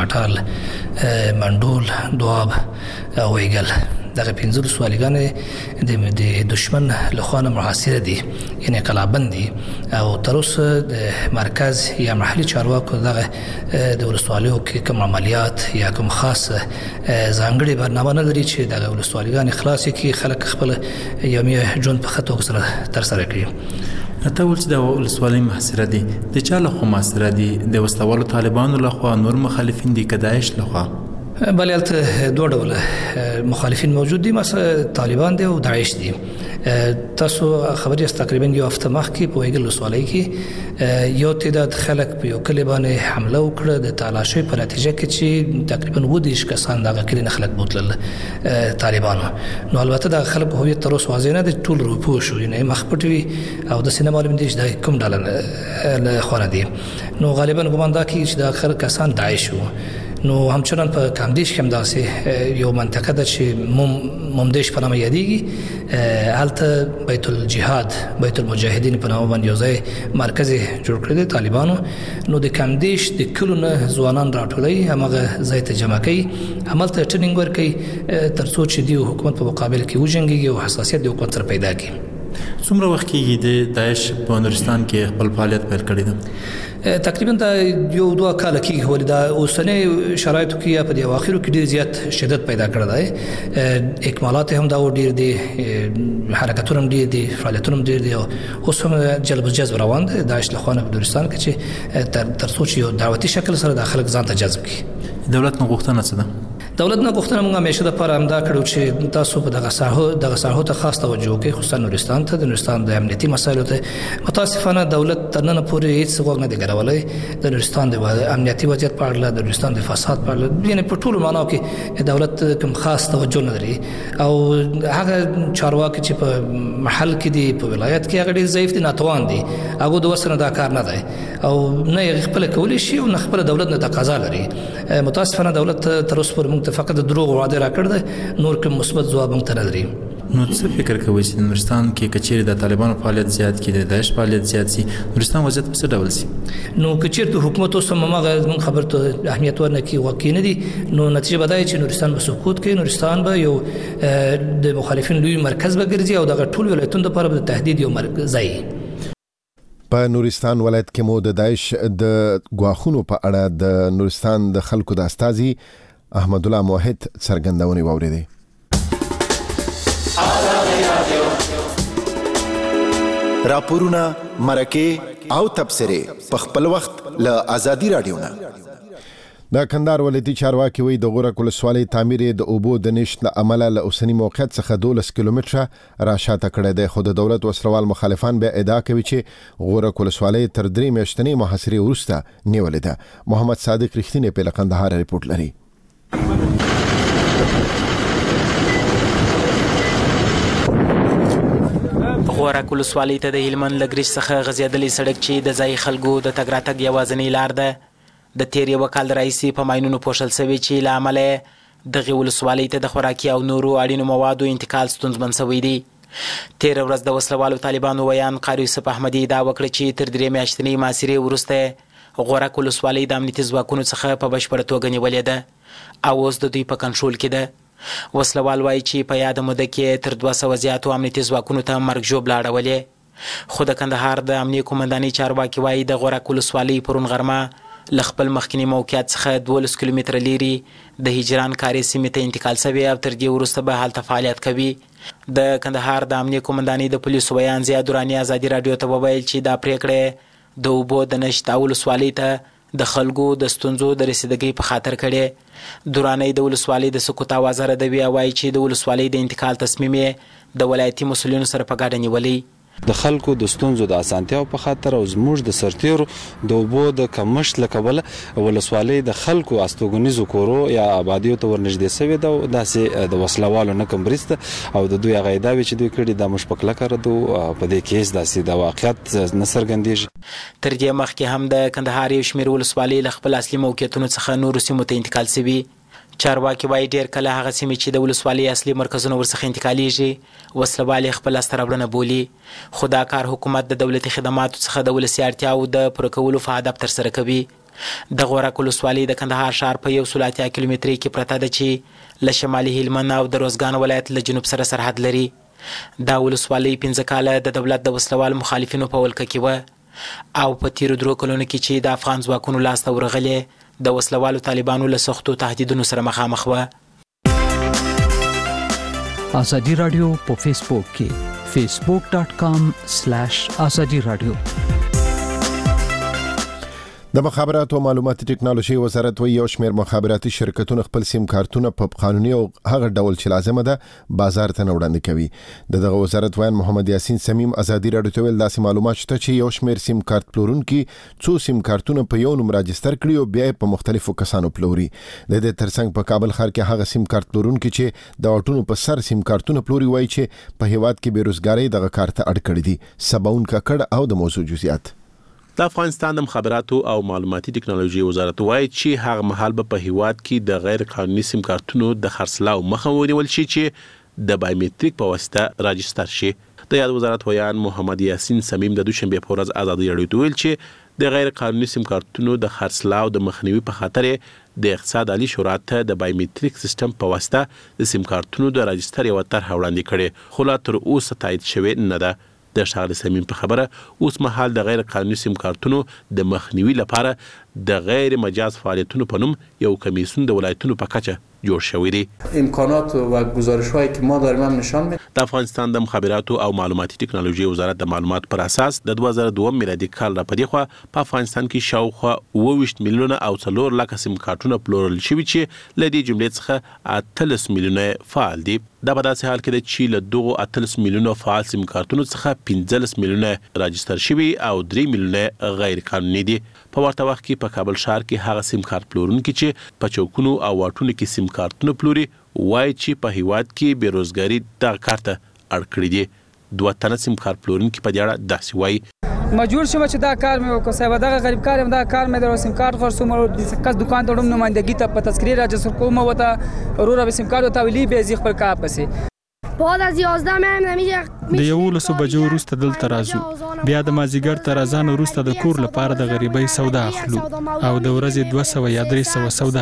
برګمټال، منډول، دواب او ویګل دغه پنځه ولسوالیګان د دشمن لخوا محاصره دي، یعنی قلابند دي او تر اوسه د مرکز یا محلي چارواکو دغه د ولسوالیو کې کوم عملیات یا کوم خاص ځانګړي برنامه نه لري چې دغه ولسوالیګان خلاص کړي، خلک خپل یومي ژوند په خطو سره تر سره کړي. ته ول چې د ولسوالۍ محاصره دي د چا له خوا محاصره دي؟ د وسلوالو طالبانو له خوا، نور مخالفین دي که داعش له خوا؟ بله هلته دوه ډوله مخالفین موجود دي، مثلا طالبان دي او داعش دي. تاسو خبرې است تقریبا یو هفته مخکې په ویګل ولسوالۍ کې یو تعداد خلک په یو کلی باندې حمله وکړه د تالاشۍ په نتیجه کې چې تقریبا اووه دېرش کسان دغه کلي نه خلک بوتلل طالبانو. نو البته دغه خلک هویت تر اوسه واضح نه دی، ټول روپو شو، یعنې مخ پټ وي او داسې نه معلوم دي چې دا کوم ډله له خوا نه دي. نو غالبا ګمان دا کېږي چې دغه کسان داعش وو. نو همچنان په کامدیش کې هم داسې یو منطقه ده چې ممدیش په نامه یادېږي، هلته بیت الجهاد بیت المجاهدین په نامه باندې یو ځای مرکز جوړ کړی دی طالبانو. نو د کامدیش د کلو نه ځوانان راټولوي، همغه ځای ته جمع کوي، هملته ټریننګ ورکوي تر څو چې د حکومت په مقابل کې وجنګېږي او حساسیت د حکومت سره پیدا کړي. څومره وخت کېږي د داعش په نورستان کې خپل فعالیت پیل کړی دی؟ تقریبا دا یو دوه کال کېږي، ولې دا اوسنۍ شرایطو کې یا په دې اواخرو کې ډېر زیات شدت پیدا کړی دی. اکمالات هم دا ډېر دي، حرکتونه هم ډېر دي، فعالیتونه هم ډېر دي او اوس هم جلب جذب روان دی داعش له خوا نه په نورستان کې چې تر څو چې یو دعوتي شکل سره دا خلک ځان ته جذب کړي. دولت نه غوښتنه څه ده؟ دولت نه غوښتنه موږ همیشه د پاره همدا کړو چې تاسو په دغه ساحو دغه ساحو ته خاص توجه وکړئ، خصوصا نورستان ته، د نورستان د امنیتي مسایلو ته. متاسفانه دولت تر نن پورې هیڅ غوږ نه دی ګرولی د نورستان د امنیتي وضعیت په اړه، د نورستان د فساد په اړه، یعنی په ټولو معناو کې دولت کوم خاص توجه نه لري او هغه چارواکي چې په محل کې دي په ولایت کې هغه ډېر ضعیف دي، ناتوان دي، هغه د وسره دا کار نه دی او نه خپل کولی شي او نه خپل دولت نه تقاضا لري. متاسفانه دولت تر اوسه پورې موږ ته فقط دروغ وعده راکړ ده، نور کوم مثبت ځواب موږ ته نه لري. نو څه فکر کوئ چې نورستان کې کچېرې د طالبانو فعالیت زیات کړي، د داعش فعالیت زیات شي، نورستان وضعیت په څه ډول شي؟ نو کچېرته حکومت اوس هم هغه موږ خبر ته اهمیت ورنکړي واقع نه دي، نو نتیجه به دا چې نورستان به سقوط کوي، نورستان به یو د مخالفین لوی مرکز به ګرځي او دغه ټول ولایتونو لپاره به تهدید یو مرکز ځای. په نورستان ولایت کې مو د داعش د غواخونو په اړه د نورستان د خلکو د استازي احمد الله موحد څرګندونې واوریدې. راپورونه، مرکه او تبصره په خپل وخت له آزادي رادیو نه. د کندهار ولایتي چارواکي وایي د غورک ولسوالۍ تعمیر د اوبو د نشت له امله له اوسني موقعیت څخه دولس کیلومتره راشاته کړی دی، خو د دولت وسلوال مخالفان بیا ادعا کوي چې غورک ولسوالۍ تر درې میاشتنۍ محاصرې وروسته نیولې ده. محمد صادق رښتینی په کندهار ریپورت لري. غورک ولسوالۍ ته د هلمند له ګریج څخه غځېدلې سړک چې د ځایي خلکو د تګ راتګ یوازینۍ لار ده د تیر یوه کال راهیسې په ماینونو پوښل شوې چې له امله یې دغې ولسوالۍ ته د خوراکي او نورو اړینو موادو انتقال ستونزمن شوی دی. تیره ورځ د وسلوالو طالبانو ویان قاری یوسف احمدي دا وکړه چې تر درې میاشتنۍ محاصرې وروسته غورک ولسوالۍ د امنیتي ځواکونو څخه په بشپړه توګه نیولې ده او اوس د دوی په کنټرول کې ده. وسلوال وایي چې په یاده موده کې تر دوه سوه زیاتو امنیتي ځواکونو ته مرګ ژوبله اړولې. خو د کندهار د امنیې قومندانۍ چارواکي وایي د غورک ولسوالۍ پرون غرمه له خپل مخکیني موقعیت څخه دولس کیلومتره لیري د هجران کاري سیمې ته انتقال شوی او تر دې وروسته به هلته فعالیت کوي. د کندهار د امنیې قومندانۍ د پولیسو ویان ضیا دراني ازادي راډیو ته وویل چې دا پریکړې د اوبو د نشت او ولسوالۍ ته د خلکو د ستونزو د رسیدګۍ په خاطر کړي. دراني د ولسوالۍ د سقوط اوازه ردوي او وایي چې د ولسوالۍ د انتقال تصمیم یې د ولایتي مسؤلینو سره په ګډه نیولی. د خلکو د ستونزو د اسانتیاو په خاطر او زموږ د سرتیرو د اوبو د کمښت له کبله ولسوالۍ د خلکو استوګنیزو کورو یا آبادیو ته ورنږدې شوې ده. داسې د وسلوالو نه کم بریسته او د دوی هغه ادعاوې چې دوی کړي دا موږ په کلکه ردو. په دې کیس داسې د واقعیت نه څرګندېږي. تر دې مخکې هم د کندهار یو شمېر ولسوالۍ له خپل اصلي موقعیتونو څخه نورو سیمو ته انتقال شوي. چارواکي وایي ډېر کله هغه سیمې چې د ولسوالۍ اصلي مرکزونه ورڅخه انتقالیږي وسلوال یې خپل لاسته راوړنه بولي. خو دا کار حکومت د دولتي خدماتو څخه د ولسي اړتیاوو د پوره کولو په هدف ترسره کوي. د غورک ولسوالۍ د کندهار ښار په یو سل اتیا کیلومترۍ کې پرته ده چې له شمالي هلمند او د روزګان ولایت له جنوب سره سرحد لري. دا ولسوالۍ پنځه کاله د دولت د وسلوال مخالفینو په ولکه کې وه او په تیرو درو کلونو کې چې د افغان ځواکونو لاسته ورغلې د وسلوالو طالبانو له سختو تهدیدونو سره مخامخ وه. ازادي راډیو په فیسبوک کې فیسبوک ډاٹ کام سلیش ازادي راډیو. د مخابراتو او معلوماتي ټکنالوژي وزارت وایي یو شمېر مخابراتي شرکتونه خپل سیم کارتونه په قانوني او هغه ډول چې لازمه ده بازار ته وړاندې کوي. دغه وزارت وایي محمد یاسین سمیم ازادي راډیو ته ویل داسې معلومات شته چې یو شمېر سیم کارت پلورونکي څو سیم کارتونه په یو نوم راجستر کړي او بیا په مختلفو کسانو پلوري. د دې ترڅنګ په کابل ښار کې هغه سیم کارت پلورونکي چې د اټونو په سر سیم کارتونه پلوري وایي چې په هیواد کې بیروزګاری دغه کارت اړ کړی دي. سباون ککړ او د موضوع جزئیات. د افغانستان د مخابراتو او معلوماتي ټکنالوژي وزارت وایي چې هغه مهال به په هیواد کې د غیر قانوني سیم کارتونو د خرڅلاو مخه ونیول شي چې د بایومټریک په واسطه راجستر شي. د یاد وزارت ویان محمد یاسین سمیم د دوشنبه په ورځ ازادي راډیو ته ویل چې د غیر قانوني سیم کارتونو د خرڅلاو د مخنیوي په خاطر د اقتصاد عالی شورا ته د بایومټریک سیستم په واسطه د سیم کارتونو د راجستر یو طرح وړاندې کړي خو لا تر اوسه تایید شوی نه ده. د ښاغلي سمیم په خبره اوس مهال د غیر قانوني سیم کارتونو د مخنیوي لپاره د غیر مجاز فعالیتونو په نوم یو کمیسیون د ولایتونو په کچه جوړ شوی دی. امکانات و گزارش‌هایی که ما داریم هم نشان میده. د افغانستان د مخابراتو او معلوماتي ټکنالوژي وزارت د معلوماتو پر اساس د دوه زره دوه میلادي کال را پدې خو په افغانستان کې شاوخوا اوه ویشت میلیونه او څلور لکه سیم کارتونه پلورل شوي چې له دې جملې څخه اتلس میلیونه فعال دي. دا په داسې حال کې ده چې له دغو اتلس میلیونو فعال سیم کارتونو څخه پنځلس میلیونه راجستر شوي او درې میلیونه غیر قانوني دي. په ورته وخت کې په کابل ښار کې هغه سیم کارت پلورونکي چې په چوکونو او واټونو کې سیم کارتونه پلوري وایي چې په هیواد کې بیروزګاری دغه کار ته اړ کړی دي. دوه تنه سیم کارت پلورونکي په دې اړه داسې وایي مجبور شوم چې دا کار مې وکړ. صاحب دغه غریب کار هم دا کار مې د سیم کارت خرڅوم او د کس دکان ته وړم نمائندګي ته په تذکره راجستر کوم او ته ورور به سیم کارت ته ویلي به زی خپل کار پسې بعد از یازده مې نمیږي د یولسو بجو وروسته دلته راځو بیا د مازیګر تر اذان وروسته د کور لپاره د غریبۍ سودا اخلو او د ورځې دوه سوه یا درې سوه سودا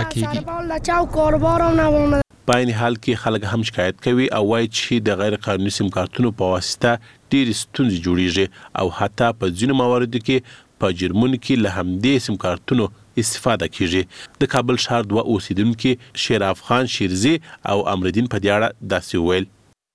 کیږي. په عین حال کې خلک هم شکایت کوي او وایي چې د غیر قانوني سیم کارتونو په واسطه ډېرې ستونزې جوړیږي او حتی په ځینو مواردو کې په جرمونو کې له همدې سیم کارتونو استفاده کیږي. د کابل ښار دوه اوسیدونکي شیر افغان شیرزي او امردین په دې اړه داسې ویل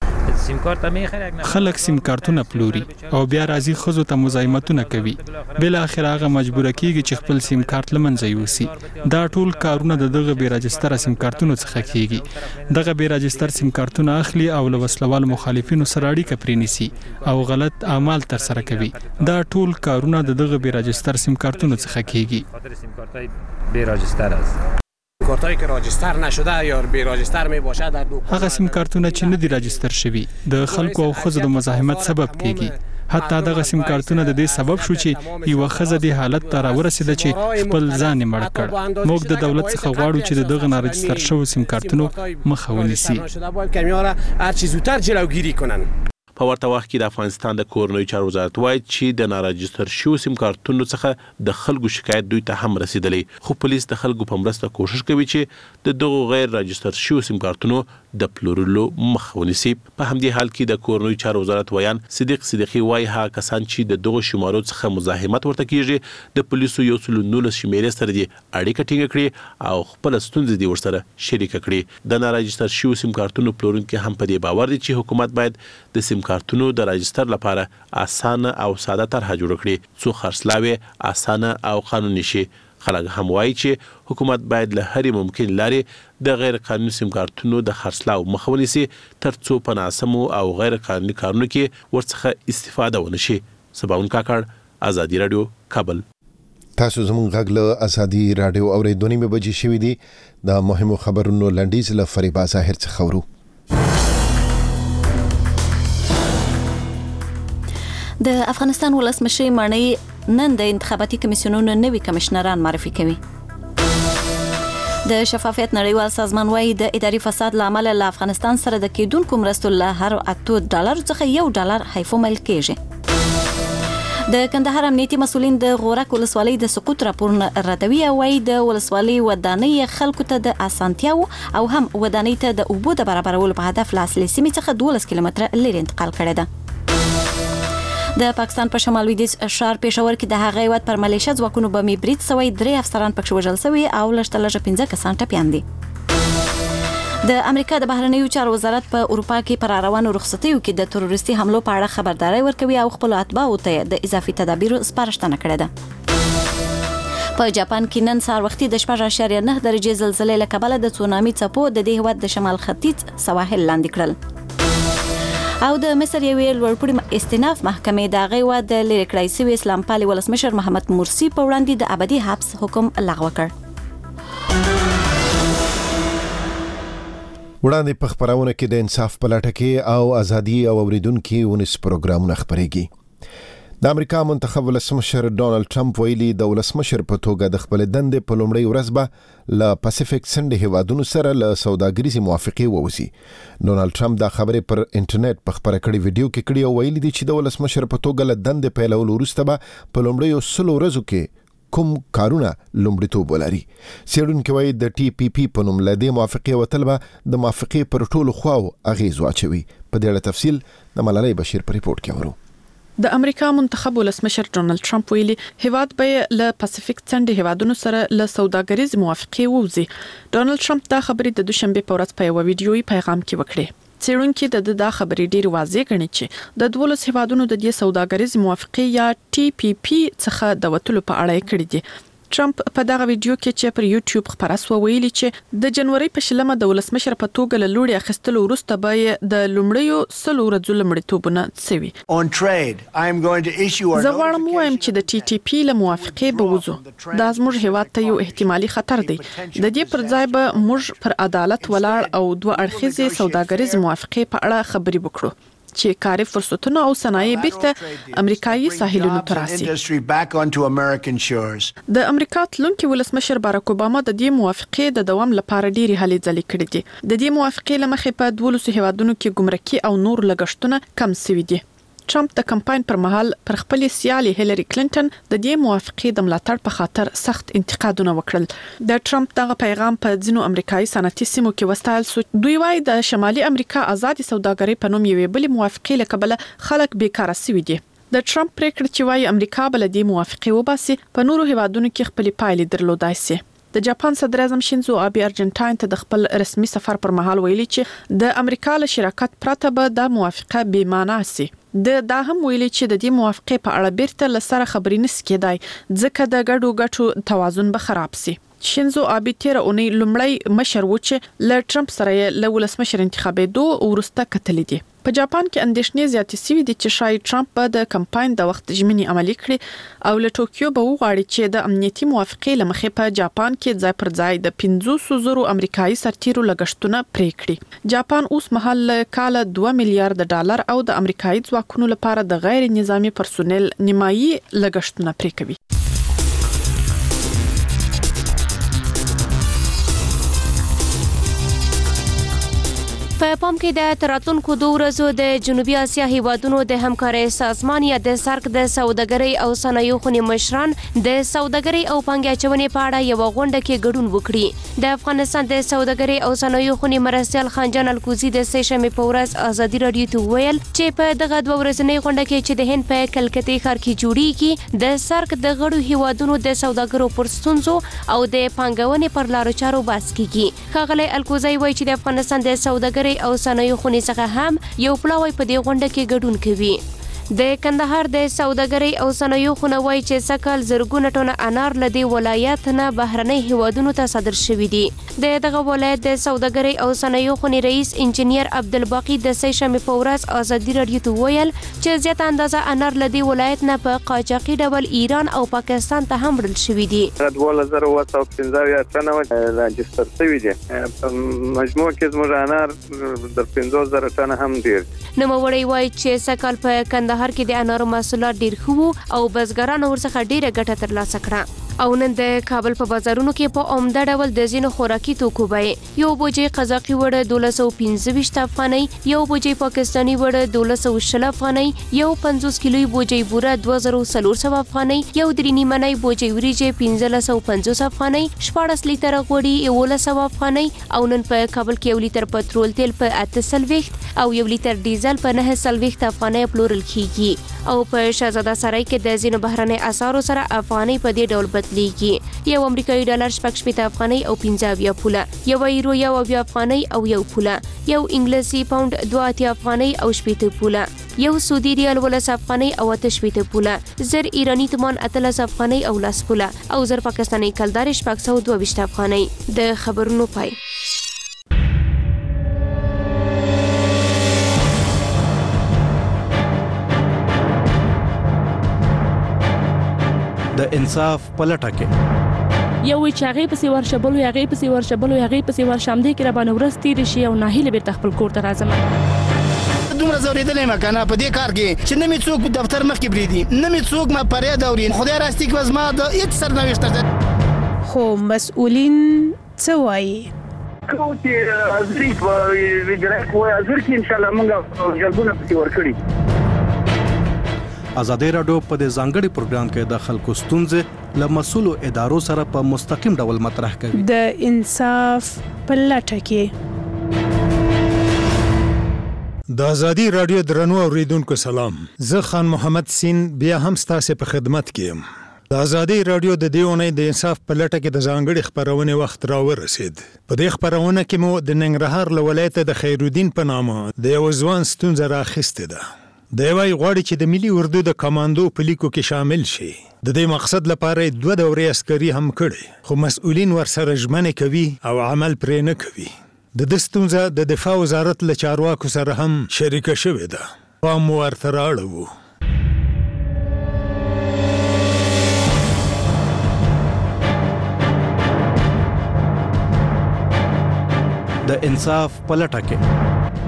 خلک سیم کارتونه پلوري او بیا راځي خزو ته مزاحمتونه کوي بل اخر هغه مجبور کیږي چې خپل سیم کارت لمنځه یوسي. دا ټول کارونه د دغه بي راجستر سیم کارتونو څخه کیږي. دغه بي راجستر سیم کارتونه اخلي او له وسلوال مخالفینو سره اړیکه پرېنیسي او غلط اعمال تر سره کوي. دا ټول کارونه د دغه بي راجستر سیم کارتونو څخه کیږي. بي راجستر است کارتایی که راجستر نشده یا بی راجستر می باشه در دکان هغه سیم کارتونه چې نه دي راجستر شوي د خلکو او خزو د مزاحمت سبب کیږي. حتی دغه سیم کارتونه د دې سبب شو چې یو خزه د حالت ته راورسېده چې خپل ځان مړ کړ. موږ د دولت څخه غواړو چې دغه ناراجستر شوی سیم کارتونو مخه ونیسي. هر چیز زودتر جلوگیری کنن. په ورته وخت کې د افغانستان د کورنوي چارو وزارت وایي چې د ناراجستر شوو سیم کارتونو څخه د خلکو شکایت دوی ته هم رسیدلی، خو پولیس د خلکو په مرسته کوشش کوي چې د دغو غیر راجستر شوو سیم کارتونو د پلورلو مخه ونیسي. په همدې حال کې د کورنوي چارو وزارت ویان صدیق صدیقي وایي هغه کسان چې د دغو شمارو څخه مزاحمت ورته کیږي د پولیسو یو سل نولس شمیرې سره دي اړیکه ټینګه کړي او خپل ستونزې دي ورسره شریکه کړي. د ناراجستر شوو سیم کارتونو پلورونکي هم په دې باور دي چې حکومت باید د سیم کارتونو د راجستر لپاره اسانه او ساده طرحه جوړ کړي څو خرڅلاوي اسانه او قانوني شي. خلک هم وایي چې حکومت باید له هرې ممکن لارې د غیر قانوني سیم کارتونو د خرڅلاو مخه ونیسي ترڅو په ناسمو او غیر قانوني کارونو کې ورڅخه استفاده ونه شي. سباون کاکړ، ازادي رادیو، کابل. تاسو زموږ غږ له ازادي رادیو اورېدونکو به بجې شوې دي. د مهمو خبرونو لنډیز له فریبا ظاهر څخه ورو. د افغانستان ولسمشر مانی نن د انتخاباتي کمیسیونونو نوي کمشنران معرفي کوي. د شفافیت نړیوال سازمان وايي د اداري فساد لامل له افغانستان سره د کېدونکو مرستو له هر اتو ډالر څخه یو ډالر هیفومل کېږي. د کندهار امنیتي مسولین د غورک ولسوالۍ د سقوط راپور ردوي او وايي د ولسوالۍ ودانۍ خلکو ته د اسانتیاو او هم ودانۍ ته د اوبو د برابرولو په هدف لاس لسیمې څخه دولس کیلومتره لرې انتقال کړی ده. د پاکستان په شمال لویدیځ ښار پېښور کې د هغه هیواد پر ملیشه ځواکونو بمي برید سوی، درې افسران پکښې وژل سوي او لږ تر لږه پنځه کسان ټپیان دي. د امریکا د بهرنیو چارو وزارت په اروپا کې پر روانو رخصتیو کې د تروریستي حملو په اړه خبرداري ورکوي او خپل اتباعو ته د اضافي تدابیرو سپارښتنه کړې ده. په جاپان کې نن سهار وختي د شپږ اعشاریه نه درجې زلزلې له کبله د سونامي څپو د دې هیواد د شمال ختیځ سواحل لاندې کړل. او د مصر یوې لوړپوړي استیناف محکمې د هغه هیواد د لرې کړای سوي اسلام پالي ولسمشر محمد مرسي په وړاندې د ابدي حبس حکم لغوه کړ. وړاندې په خبرونه کې د انصاف په لټه کې او ازادي او اوریدونکو ونس پروګرامونه خبرېږي. د امریکا منتخب ولسمشر ډونالد ټرمپ ویلي د ولسمشر په توګه د خپل دندې په لومړۍ ورځ به له پاسفیک سند هیوادونو سره له سوداګریزي موافقه ووسی. ډونالد ټرمپ دا خبره پر انټرنیټ په خبره کړي ویډیو کې کړي او ویلي دي چې د ولسمشر په توګه له دندې پیلولو وروسته به په لومړیو سلو ورځو کې کوم کارونه لومړیتوب ولري. څېړونکي وایي د ټي پی پی په نوم له دې موافقې وتل به د موافقې پر ټولو خواو اغېز واچوي. په دې اړه تفصیل د ملالۍ بشیر په ریپورت کې ورو. د امریکا منتخب ولسمشر ډونالد ټرمپ ویلي هیواد به له پاسفیک سند هیوادونو سره له سوداګریز موافقه ووزي. ډونالد ټرمپ دا خبرې د دوشنبه په ورځ په یو ویډیويي پیغام کې وکړې. څېړونکي د دا خبرې ډېر واضح ګڼي چې د دولس هیوادونو د دې سوداګریز موافقه یا ټي پی پی څخه د وټلو په اړه کړي دي. ټرمپ په دغه ویډیو کې چې پر یوټیوب خبره سو ویلي چې د جنوري په شلمه د ولسمشر په توګه له لوړې اخیستلو وروسته به د لومړیو سلو ورځو لمړیتوبونه سوي. زه غواړم وایم چې د ټي ټي پی له موافقې به وځو. دا زموږ هیواد ته یو احتمالي خطر دی. د دې پر ځای به موږ پر عدالت ولاړ او دوه اړخیزې سوداګریز موافقې په اړه خبرې وکړو چې کاري فرصتونه او صنایع بیرته امریکایي ساحلونو ته راسي. د امریکا تلونکي ولسمشر باراک اوباما د دې موافقې د دوام لپاره ډېری هلې ځلې کړې دي. د دې موافقې لمخې په دولسو هیوادونو کې ګمرکي او نور لګښتونه کم شوي دي. ټرمپ د کمپاین پر مهال پر خپل سیالي هیلری کلینټن د دې موافقې د ملاتړ په خاطر سخت انتقادونه وکړل. د ټرمپ دغه پیغام په ځینو امریکایي صنعتي سیمو کې وستایل شو. دوی وايي د شمالي امریکا آزادي سوداګرۍ په نوم یوې بلې موافقې له کبله خلک بیکاره شوي دي. د ټرمپ پریکړه چې وايي امریکا بل دې موافقې وباسي په نورو هیوادونو کې خپل پایلې درلودای شي. د جاپان صدر اعظم شینزو آبي ارجنټاین ته د خپل رسمي سفر پر مهال ویلي چې د امریکا له شراکت پرته به د موافقه بې معنی سي. د دا هم ویلي چې د دې موافقې په اړه بیرته لسره خبرې نس کېدای ځکه د ګډو ګټو توازن به خراب سي. شینزو آبي تیر اونۍ لومړی مشر و چې له ټرمپ سره له ولسمشر انتخابېدو ورسته کتلې دي. په جاپان کې اندېښنې زیاتې شوې دي چې شاید ټرمپ به د کمپاین د وخت ژمنې عملي کړي او له ټوکیو به وغواړي چې د امنیتي موافقې لمخې په جاپان کې ځای پر ځای د پنځوس زره امریکایي سرتیرو لګښتونه پرې کړي. جاپان اوس مهال کال دوه میلیارډ ډالر او د امریکایي ځواکونو لپاره د غیر نظامی پرسونل نیمایي لګښتونه پرې کوي. په پام کې د تراتونکو دوه ورځو د جنوبي اسیا هیوادونو د همکارۍ سازمان یا د سارک د سوداګرۍ او صنایعو خونې مشران د سوداګرۍ او پانګې اچونې په اړه یو غونډه کې ګډون وکړي. د افغانستان د سوداګرۍ او صنایعو خونې مرستیال خانجان الکوزي د سه شنبې په ورځ ازادي رادیو ته ویل چې په دغه دوه ورځنۍ غونډه کې چې د هند په کلکتې ښار کې جوړیږي د سارک د غړو هیوادونو د سوداګرو پر ستونزو او د پانګونې پر لارو چارو بحث کیږي. ښاغلی الکوزي وایي چې د افغانستان د سوداګرۍ او صنایعو خونې څخه هم یو پلاوی په دې غونډه کې ګډون کوي. د کندهار د سوداګرۍ او صنایعو خونه وایي چې سکل زرګونه ټنه انار له دې ولایت نه بهرنۍ هیوادونو ته صادر شوي دي. د دغه ولایت د سوداګرۍ او صنایعو خونې رئیس انجنیر عبدالباقي د سه شنبې په ورځ ازادي رادیو ته ویل چې زیاته اندازه انار له دې ولایت نه په قاچاقي ډول ایران او پاکستان ته هم وړل شوي دي. دوه زره اوه سوه پنځه اویا ټنه راجستر شوي دي. په مجموع کې زموږ انار د پنځوس زره ټنه هم ډیر. نوموړی وایي چې سکل په کندهار کې د انارو محصولات ډیر ښه او بزګرانو ورڅخه ډیره ګټه ترلاسه کړه. او نن د کابل په بازارونو کې په عمده ډول د ځینو خوراکي توکو بیې یو بوجۍ قزاقي وړه دولس سوه پنځه ویشت افغانۍ، یو بوجۍ پاکستاني وړه دولس سوه شل افغانۍ، یو پنځوس کیلوي بوجۍ بوره دوه زره څلور سوه افغانۍ، یو درې نیمنۍ بوجۍ وریجې پنځلس سوه پنځوس افغانۍ، شپاړس لیتره غوړي یولس سوه افغانۍ. او نن په کابل کې یو لیتر پټرول تیل په اته څلوېښت او یو لیتر ډیزل په نهه څلوېښت افغانۍ پلورل کیږي. او په شهزاده سرای کې د ځینو بهرنۍ اسعارو سره افغانۍ په دې ډول بدلیږي. یو امریکایي ډالر شپږ شپېته افغانۍ او پنځه اویا پوله، یو یورو یو اویا افغانۍ او یو پوله، یو انګلیسي پاوند دوه اتیا افغانۍ او شپېته پوله، یو سعودي ریال ولس افغانۍ او اته شپېته پوله، زر ایرانی تومان اتلس افغانۍ او لس پوله او زر پاکستاني کلدار شپږ سوه دوه ویشت افغانۍ. د خبرونو پای. د انصاف پلټه کې یو چې هغه پسې ورشبلو هغه پسې ورشبلو هغه پسې ورشمدې کې را باندې ورس تیر شي او ناهیله بیرته خپل کور ته راځم. دومره زوریدلې ما کنه په دې کار کې چې نه می څوک دفتر مخ کې بریدي، نه می څوک ما پرې دورین خدای راستي کې وزما د هیڅ سرنوشت ده. خو مسؤلین څه وایي؟ کوم چې ازري په ویډرک وای ازر کې ان شاء الله موږ جلبونه پسې ورکړي. ازادي رادیو په دې ځانګړي پروګرام کې د خلکو ستونزې له مسؤلو ادارو سره په مستقیم ډول مطرح کوي. د انصاف پلټه کې د ازادي رادیو درنو اوریدونکو سلام. زه خان محمد سین بیا هم ستاسو په خدمت کې یم. د ازادي رادیو د دې اونۍ د انصاف پلټه کې د ځانګړي خبرونه وخت راورسید. په دې خبرونه کې مو د ننګرهار له ولایت د خیرالدین په نامه د یو ځوان ستونزه راخسته ده. د یوې غواړي چې د ملي اردو د کمانډو په لیکو کې شامل شي. د دې مقصد لپاره دوه دورې عسکري هم کړي، خو مسؤلین ورسره ژمنه کوي او عمل پرې نه کوي. د دې ستونزه د دفاع وزارت له چارواکو سره هم شریکه شوې ده. پام ورته راړو. د انصاف پلټه کې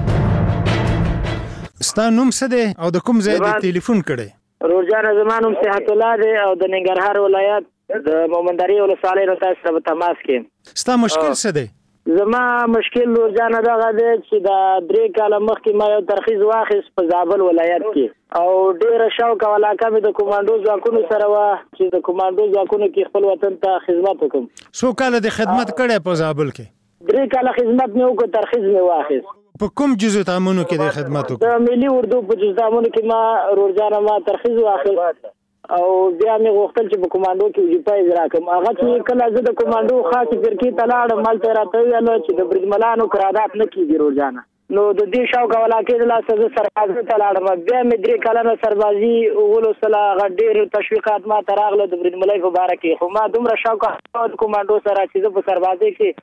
ستا نوم څه دی او د کوم ځای د ټلیفون کړي؟ روزانه زمانوم صحت الله دی او د ننګرهار ولایت د مومندري ولسوالۍ نه تاسو سره په تماس کې. ستا مشکل څه دی؟ زما مشکل روزانه دغه دی چې د درې کاله مخکې ما یو ترخیص واخیست په زابل ولایت کې او ډېره شوق او علاقه مې د کمانډو ځواکونو سره وه چې د کمانډو ځواکونو کې خپل وطن ته خدمت وکړم. څو کاله د خدمت کړی په زابل کې؟ درې کاله خدمت مې وکړ، ترخیص مې واخیست. په کوم جزء تامونو کې د خدمت وکړ؟ د ملي اردو په جزء تامونو کې ما روزانه ما ترخیص واخیست او بیا مې غوښتل چې په کمانډو کې وظیفه اجرا کړم. هغه چې کله زه د کمانډو خاصې فرقې ته لاړم هلته راته ویل چې د بریدملانو قرارداد نه کېږي روزانه. نو د دې شوق او علاقې د لاسه زه سربازۍ ته لاړم. بیا مې درې کلنه سربازي ولوستله. هغه ډېر تشویقات ما ته راغله د بریدملۍ په باره کې، خو ما دومره شوق د کمانډو سره چې زه په سربازۍ کې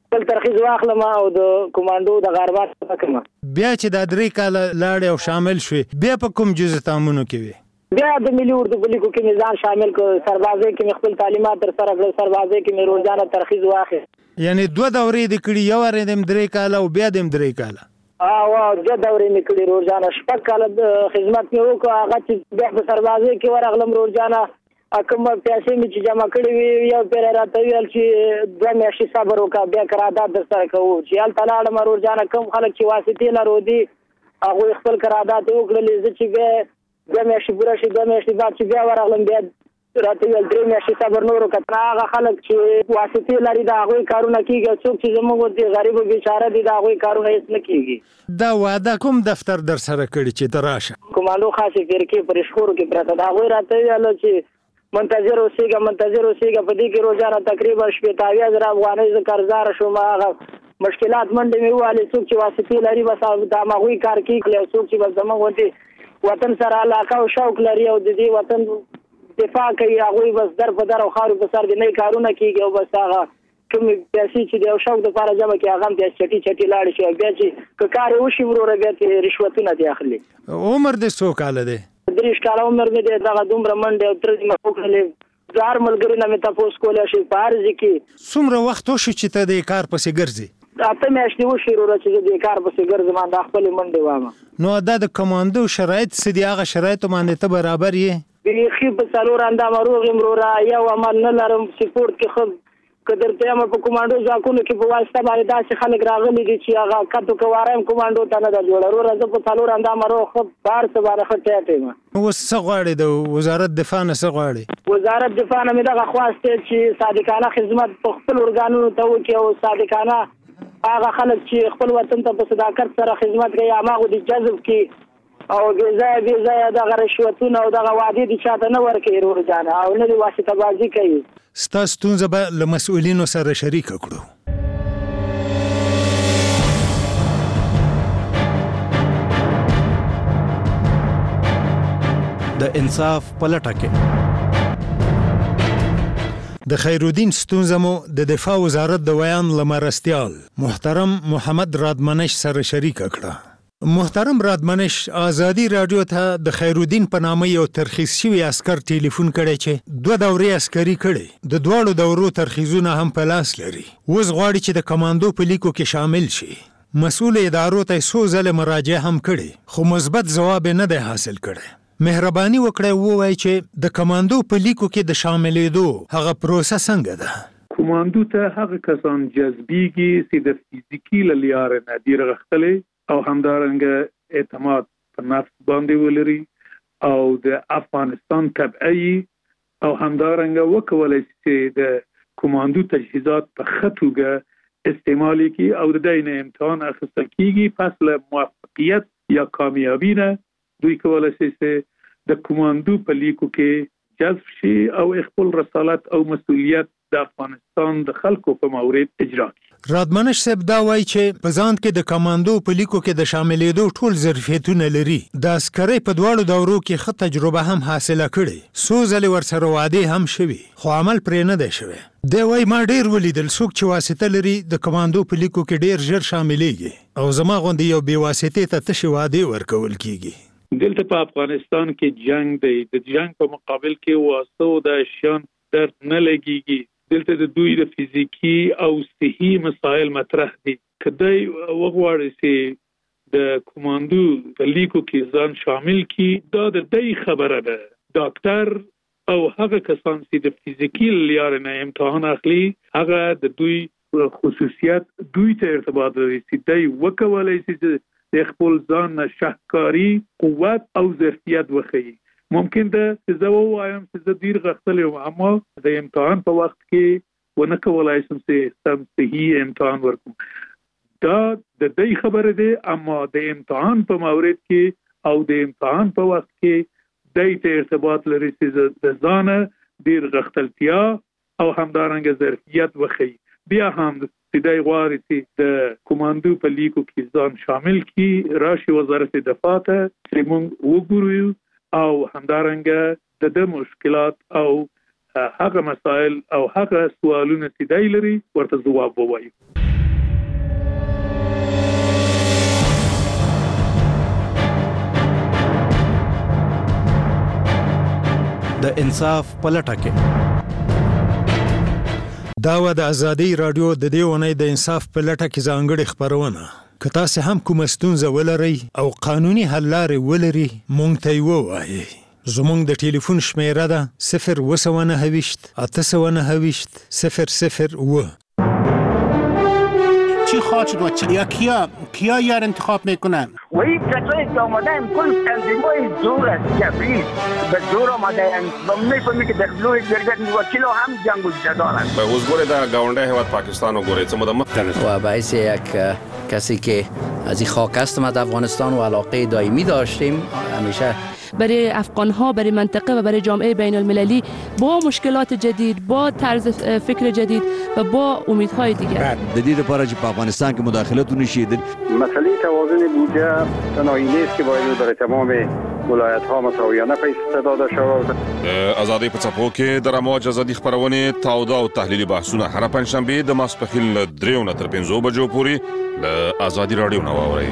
بل ترخیص واخلم او د کمانډو د غربات وکم. بیا چې د درې کال لاړې او شامل شوې بیا په کوم جزء تامونو کې وي؟ بیا د ملي اردو په لیکو کې نظام شامل کړ. سربازي کې مې خپل تعلیمات تر سره کړل. سربازي کې مې روزانه ترخیص واخیست. یعنی دوه دورې د کړي، یو ورې د درې کال او بیا د درې کال. او دوه دورې مې کړي روزانه. شپږ کال خدمت مې وکړ. هغه چې بیا په سربازي کې ورغلم روزانه کوم پیسې مې چې جمع کړې وي یو پیر راته ویل چې دوه میاشتې صبر وکړه بیا قرارداد در سره کوو. چې هلته لاړم روزانه کوم خلک چې واسطې لرو دي هغوی خپل قرارداد وکړلې. زه چې بیا دوه میاشتې پوره شي دوه میاشتې بعد چې بیا ورغلم بیا راته ویل درې میاشتې صبر نور وکړه. هغه خلک چې واسطې لري د هغوی کارونه کېږي. څوک چې زموږ دي غریب او بیچاره دي د هغوی کارونه هېڅ نه کېږي. دا واده کوم دفتر در سره کړي چې ته راشه؟ کمانډو خاصې فرقې په رشخورو کې پرته ده. هغوی راته ویل چې منتظر اوسېږه منتظر اوسېږه. په دې کې روزانه تقریبا شپېته اویا زره افغانۍ زه قرضداره شوم. هغه مشکلات منډې مې ووهلې. څوک چې واسطې لري بس د همغوی کار کېږي او څوک چې بس زموږ غوندې وطن سره علاقه او شوق لري او د دې وطن دفاع کوي هغوی بس در په در او خاورو په سر د نه کارونه کېږي او بس هغه کومې پیسې چې د یو شوق دپاره جمع کړي هغه هم پیسې چټي چټي لاړې شي. بیا چې که کار یې وشي وروره بیا ترې رشوتونه دې اخلي. عمر دې څو کاله دی؟ دېرش کاله عمر مې دی. دغه دومره منډې او ترځې مې وکړلې. د هر ملګري نه مې تپوس کولی شي په هر ځای کې. څومره وخت وشو چې ته دې کار پسې ګرځې؟ اته میاشتې وشي وروره چې زه دې کار پسې ګرځم دا خپلې منډې وایم. نو دا د کمانډو شرایط څه دي؟ هغه شرایطو باندې ته برابر یې؟ بیخي په څلور اندامه روغ یم وروره. یو عمل نه لرم. سپورټ کې ښه که درته یم په کمانډو ځواکونو کې په واسطه باندې داسې خلک راغلي دي چې هغه کټو که واره یم کمانډو ته نه ده جوړه. وروره زه په څلور اندامه روغ ښه په هر څه باندې ښه ټیټ یم. اوس څه غواړې؟ د وزارت دفاع نه څه غواړې؟ وزارت دفاع نه مې دغه خواست دی چې صادقانه خدمت په خپل ارګانونو ته وکړي او صادقانه هغه خلک چې خپل وطن ته په صداقت سره خدمت کوي هماغو دې جذب کړي او بې ځایه بې ځایه دغه رشوتونه او دغه وعدې دې چاته نه ورکوي روزانه او نه دې واسطه بازي کوي. ستا ستونزه به له مسؤلینو سره شریکه کړو. د انصاف په لټه کې د خیرالدین ستونزه مو د دفاع وزارت د ویان لمرستیال محترم محمد رادمنش سره شریکه کړه. محترم رادمنش آزادی رادیو ته د خیرالدین په نامه یو ترخیص شوی عسكر ټلیفون کړی چې دوه دورې عسکري کړي. د دواړو دورو ترخیصونه هم په لاس لري. اوس غواړي چې د کمانډو په لیکو کې شامل شي. مسؤل ادارو ته څو ځله مراجعه هم کړي خو مثبت ځواب نه دی حاصل کړی. مهرباني وکړئ ووایئ چې د کمانډو په لیکو کې د شاملېدو هغه پروسه څنګه ده؟ کمانډو ته هغه کسان جذبېږي چې د فزیکي له لارې نه دي رغښتلي او همدارنګه اعتماد په نفس باندې ولري او د افغانستان تبعي او همدارنګه وکولای شي چې د کمانډو تجهیزات په ښه توګه استعمال کړي او د دې نه امتحان اخیستل کیږي. پس له موفقیت یا کامیابی نه دوی کولای شي چې د کمانډو په لیکو کې جذب شي او خپل رسالت او مسؤلیت د افغانستان د خلکو په مورد اجرا کړي. رادمنش صاحب دا وایي چې په ځان کې د کمانډو په لیکو کې د شاملېدو ټول ظرفیتونه لري. د عسکرۍ په دواړو دورو کې ښه تجربه هم حاصله کړې. څو ځلې ورسره وعدې هم شوي خو عمل پرې نه دی شوی. دی وایي ما ډېر ولیدل څوک چې واسطه لري د کمانډو په لیکو کې ډېر ژر شاملېږي او زما غوندې یو بې واسطې ته تشې وعدې ورکول کېږي. دلته په افغانستان کې جنگ دی. د جنگ په مقابل کې واسطو د شیان درد نه لګيږي. دلته د دوی د فزیکی او صحي مسایل مطرح دي. کدی وغواړي چې د کمانډو په لیکو کې ځان شامل کړي دا د دې خبره ده. ډاکټر او هغه کسان چې د فزیکی لارې نه امتحان اخلي هغه د دوی خصوصیت دوی ته ارتباط لري چې دوی وکولای شي چې خپل ځان شهکاری قوت او ظرفیت وښيي. ممکن ده چې زه ووایم چې زه ډیر غښتلی یم اما د امتحان په وخت کې ونه کولی شم چې سم صحیح امتحان ورکړم. دا د دې خبره ده اما د امتحان په مورد کې او د امتحان په وخت کې دې ته ارتباط لري چې د ځان ډیر غښتلتیا او همدارنګه ظرفیت وښيي. بیا هم چې دای غواړي چې د کمانډو په لیکو کې ځان شامل کړي راشي وزارت دفاع ته چې موږ وګورو او همدارنګه د د مشکلات او هغه مسائل او هغه سوالونه چې دای لري ورته ځواب ووایي. انصاف پلټه کې. دا و د ازادي رادیو د دې ونې د انصاف په لټه کې ځانګړې خبرونه. که تاسو هم کوم ستونزه ولرئ او قانوني حل لارې ولرئ مونږ ته یې ووایئ. زمونږ د ټلیفون شمیره ده صفر اوه سوه نهه ویشت اته سوه نهه ویشت صفر صفر اوه. چی خواهد شد و چی؟ یا کیا کیا یار انتخاب میکنن؟ و این کسایی که آمدن کل تنظیمای زور است کبریز به زور آمدن و میفهمی که دخلوی درگت وکیل هم جنگ و جدارن. به وزگوری در گاونده هواد پاکستان و گوری چه مدام و باعث یک کسی که از این خاک هستم از افغانستان و علاقه دائمی داشتیم همیشه برای افغان‌ها، برای منطقه و برای جامعه بین المللی با مشکلات جدید، با طرز فکر جدید و با امیدهای دیگر. جدید لپاره چې په افغانستان کې مداخلت ونشي. مسئله توازن بودجه تنهایی نیست که باید برای تمام ولایت‌ها مساویانه پیش داده شود. آزادی په څپو کې د رموج ازادي خبرونه تاوده او تحلیلي بحثونه هر پنځشنبه د ماسپښین له دریو نه تر پنځو بجو پورې له آزادي رادیو نه واورئ.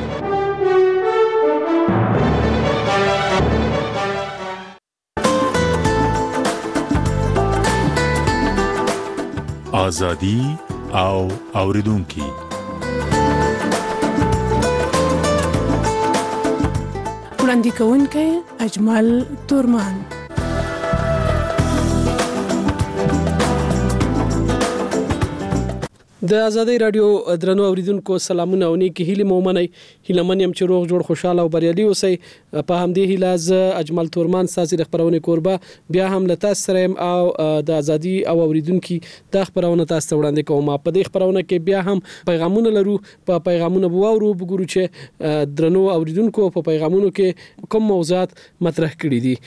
آزادي او اوریدونکي. وړاندې کوونکی اجمل تورمان. د آزادۍ رادیو درنو اوریدونکو سلامونه او نیکی هیله مومنه هیله منیم چې روغ جوړ خوشاله او بریالي اوسئ. په همدې هیله ز اجمل تورمان ساسي د خبرونه قربا بیا هم لته سره او د آزادۍ او اوریدونکو د خبرونه تاسو وړاندې کوم. په دې خبرونه کې بیا هم پیغامونه لرو. په پیغامونه بوورو وګورو چې درنو اوریدونکو په پیغامونو کې کوم موضوعات مطرح کړي دي.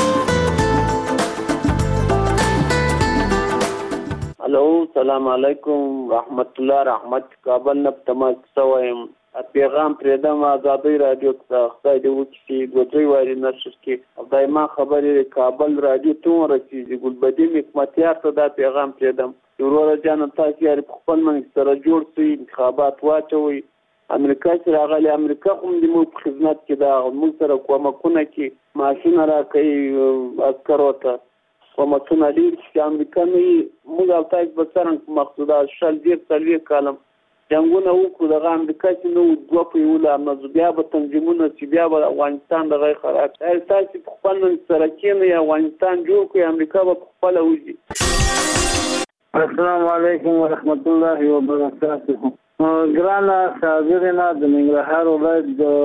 الو سلام علیکم رحمت الله رحمت کابل نه تماس سوایم پیغام پردم آزادۍ رادیو څخه خدای دې وکړي دوی وایي نشر کې دایما خبرې کابل رادیو ته ورسیږي ګلبدین حکمتیار ته دا پیغام پردم ورور جان تاسو یې په خپل منځ سره جوړ شئ انتخابات واچوي. امریکا چې راغلی امریکا هم د مو په خدمت کې دا موږ سره کومکونه کې ماشین راکړي عسکرو ته کومکونه لري چې امریکا نه موږ او تاسو به څنګه مقصوده شل ډیر تلوي کالم جنگونه وکړو د امریکا چې نو دوه په یو لامل بیا به تنظیمونه چې بیا به افغانستان د غیر خراب تاسو په خپل سره کې نه افغانستان جوړ کړي امریکا به خپل وځي. السلام علیکم ورحمت الله وبرکاته. ګرانه صادرینا د ننګرهار ولایت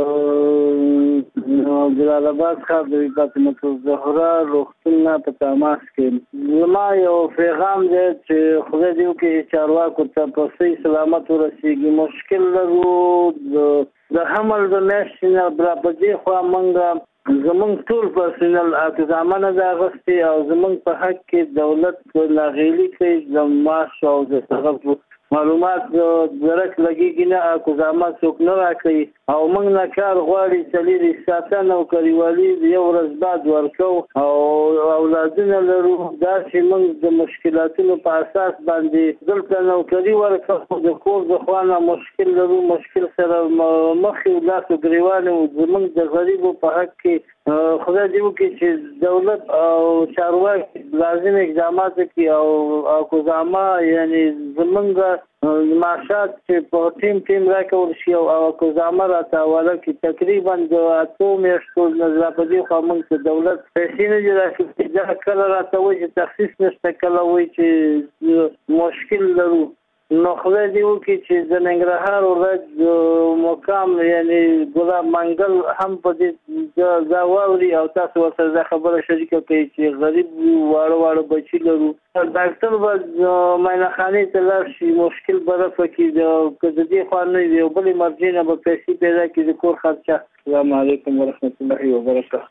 د جلال آباد ښار د فاطمه الزهرا روغتون په تماس کې زما یو پیغام دی چې خدای دې وکړي چارواکو ته په صحیح سلامت ورسیږي. مشکل لرو د حمل د میاشتې نه برابرې خوا موږ زمونږ ټول پرسنل اقدامونه د اغوستي او زمونږ په حق کې دولت لاغېلي کوي د معاش او د څه معلومات درک لګیږي نه اقدامات څوک نه راکوي او موږ نه کار غواړي چلیري ساتنه او کریوالي یو ورځ بعد ورکو او اولادونه لرو دا چې موږ د مشکلاتونو په اساس باندې دلته نوکري ورکو د کور د خوانه مشکل لرو مشکل سره مخې ولاسو ګریوانه زموږ د غریبو په حق کې خدای دې وکړي چې دولت او چارواکي لازم اقدامات کوي او اقدامه یعنی زمونږ معاشات چې په ټیم ټیم راکول شي او اقدامه راته حواله کې تقریبا د اتو میاشتو نظر په دې خو موږ دولت پیسې نه راکړي دا کله راته وایي چې تخصیص نشته کله وایي چې مشکل لرو. نو خدای دې وکړي چې د ننګرهار ولایت مقام یعنی ګلاب منګل هم په دې دا واوري او تاسو ورسره دا خبره شریکه کوي چې غریب واړه واړه بچي لرو ډاکټر به معاینخانې ته لاړ شي مشکل به رفع کړي که د دې خوا نه وي یو بلې مرجع نه به پیسې پیدا کړي د کور خرچه. السلام علیکم ورحمت الله وبرکاته.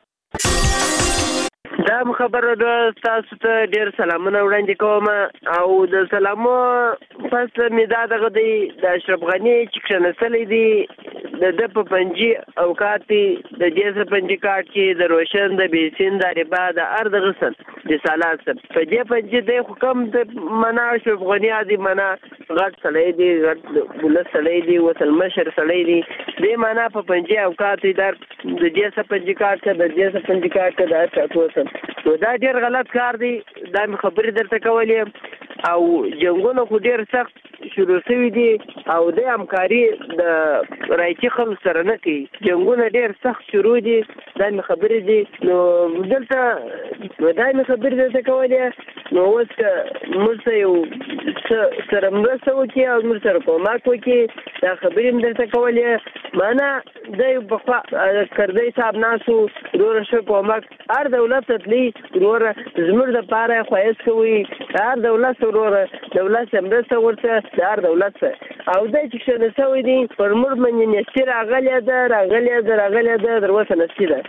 دا خبره د تاسو ته ډیر سلامونه وړاندې کوم او د سلامو پس مې دا دغه دی د اشرف غني چې کښنستلی دی د د په پنجي اوقات د دې سره پنجي کارت کې د روشن د بیسین د ربا د ارض غسن د سالات په دې پنجي د حکم د منا اشرف غني ادي منا غټ سړی دی غټ بل سړی دی وصل مشر سړی دی د منا په پنجي اوقات در د دې سره پنجي کارت د دې سره پنجي کارت د تاسو نو دا ډیر غلط کار دی. دا مې خبرې درته کولې او جنګونه خو ډیر سخت شروع شوي دي او د همکاري د رایچي خلکو سره نه کوي. جنګونه ډیر سخت شروع دي. دا مې خبرې دي. نو دلته نو دا مې خبرې درته کولې. نو اوس که موږ سره یو سره مرسته وکړي او موږ سره کومک وکړي، دا خبرې مې درته کولې. معنا د یو پخوا کردی صاحب ناسو وروره ښه کومک هر دولت ته تلي وروره زموږ دپاره یې ښایست کوي. هر دولت ته وروره دولت ته مرسته ورته د هر دولت ته او دی چې کښېنه شوی دی پر موږ باندې نستي راغلې ده راغلې ده راغلې ده تر اوسه نستي ده.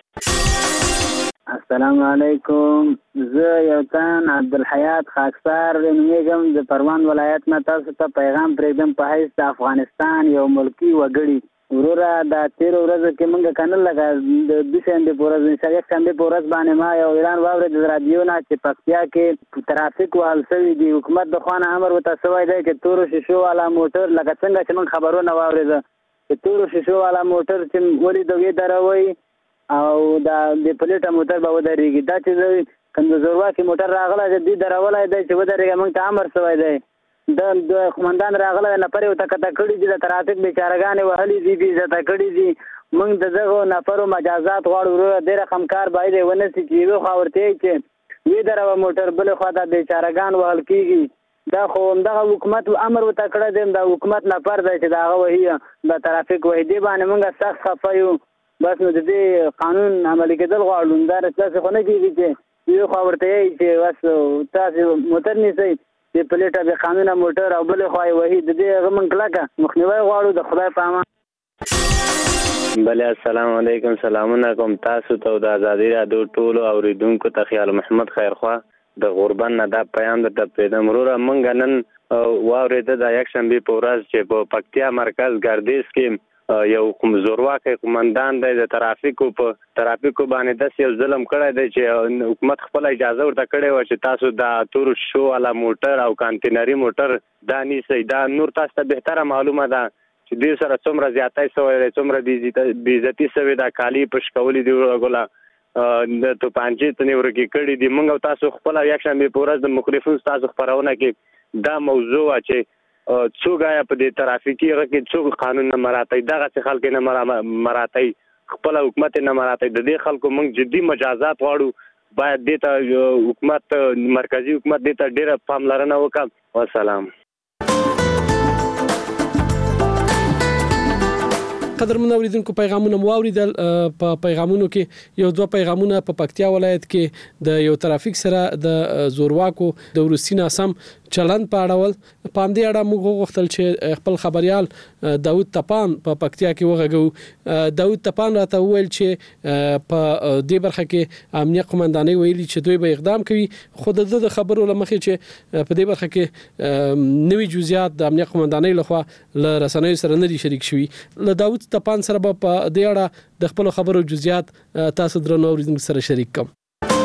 السلام علیکم. زه یو تن عبدالحیات خاکسار نومیږم د پروان ولایت نه. تاسو ته پیغام پرېږدم په حیث د افغانستان یو ملکي وګړي. وروره دا تېرو ورځو کې موږ که نه لکه د دوشنبې په ورځ یکشنبې په ورځ باندې ما یو اعلان واورېد د راډیو نه چې پکتیا کې ترافیک وهل شوي دي. حکومت د خوا نه امر ورته شوی دی چې تورو شیشو والا موټر لکه څنګه چې موږ خبرونه واورېده چې تورو شیشو والا موټر چې ولیدو ویې دروئ او دا د پلیټه موټر به ودرېږي. دا چې کوم د زورواکي موټر راغلی دی دوی درولی دی چې ودرېږه موږ ته امر شوی دی. د د قومندان راغلی نفر یې ورته کته کړي دي د ترافیک بیچارهګانې وهلي دي بې عزته کړي دي. موږ د دغو نفرو مجازات غواړو. وروره ډېر رقم کار باید یې ونه شي چې یوې خوا ورته یې چې ویې دروه موټر بلې خوا دا بیچارهګان وهل کېږي. دا خو همدغه حکومت امر ورته کړی دی. دا حکومت نفر دی چې د هغه وهي د ترافیک وهي. دې باندې موږ سخت خفه یو. بس نو د دې قانون عملي کېدل غواړو. همدارس داسې خو نه کېږي چې یوې خوا ورته یې چې بس تاسې موټر نیسئ د پلیټه بې قانونه موټر او بلې خوا یې وهي. د دې هغه موږ کلکه مخنیوی غواړو. د خدای په امان. بله السلام علیکم. سلامونه کوم تاسو ته د ازادي راډیو ټولو اوریدونکو ته. خیال محمد خیرخوا د غوربند نه دا پیغام درته پرېږدم. وروره موږ نن واورېده د یکشنبې په ورځ چې په پکتیا مرکز ګردیز کې یو کوم زورواکی قومندان دی د ترافیکو په ترافیکو باندې داسې یو ظلم کړی دی چې حکومت خپله اجازه ورته کړې وه چې تاسو دا تورو شو والا موټر او کانتینري موټر دا نیسئ. دا نور تاسو ته بهتره معلومه ده چې دوی سره څومره زیاتی شوی دی، څومره بېعزتي شوې ده، کالي پشکولي دي ګله د توپانچې تنې ورکې کړي دي. موږ او تاسو خپله یکشنبې په ورځ د مخالفینو ستاسو خپرونه کې دا موضوع وه چې څوک آیا په دې ترافیکي هغه کې څوک قانون نه مراتی، دغسې خلک یې نه مراتی، خپله حکومت یې نه مراتی. د دې خلکو موږ جدي مجازات غواړو. باید دې ته حکومت مرکزي حکومت دې ته ډېره پاملرنه وکړي. والسلام. قدرمن اوریدونکو پیغامونه مو اوریدل. په پیغامونو کې یو دوه پیغامونه په پکتیا ولایت کې د یو ترافیک سره د زورواکو د وروستي ناسم چلند په اړه په همدې اړه موږ غوښتل چې خپل خبريال داود تپان په پکتیا کې وغږو. داود تپان راته وویل چې په دې برخه کې امنیت قومندانۍ ویلي چې دوی به اقدام کوي، خو د د خبرو لمخې چې په دې برخه کې نوي جزئیات د امنیت قومندانۍ لخوا له رسنیو سره نه دي شریک شوي. له داود تپان سره په دې اړه د خپل خبرو جزئیات تاسو درنو اوریدونکو سره شریک کوم.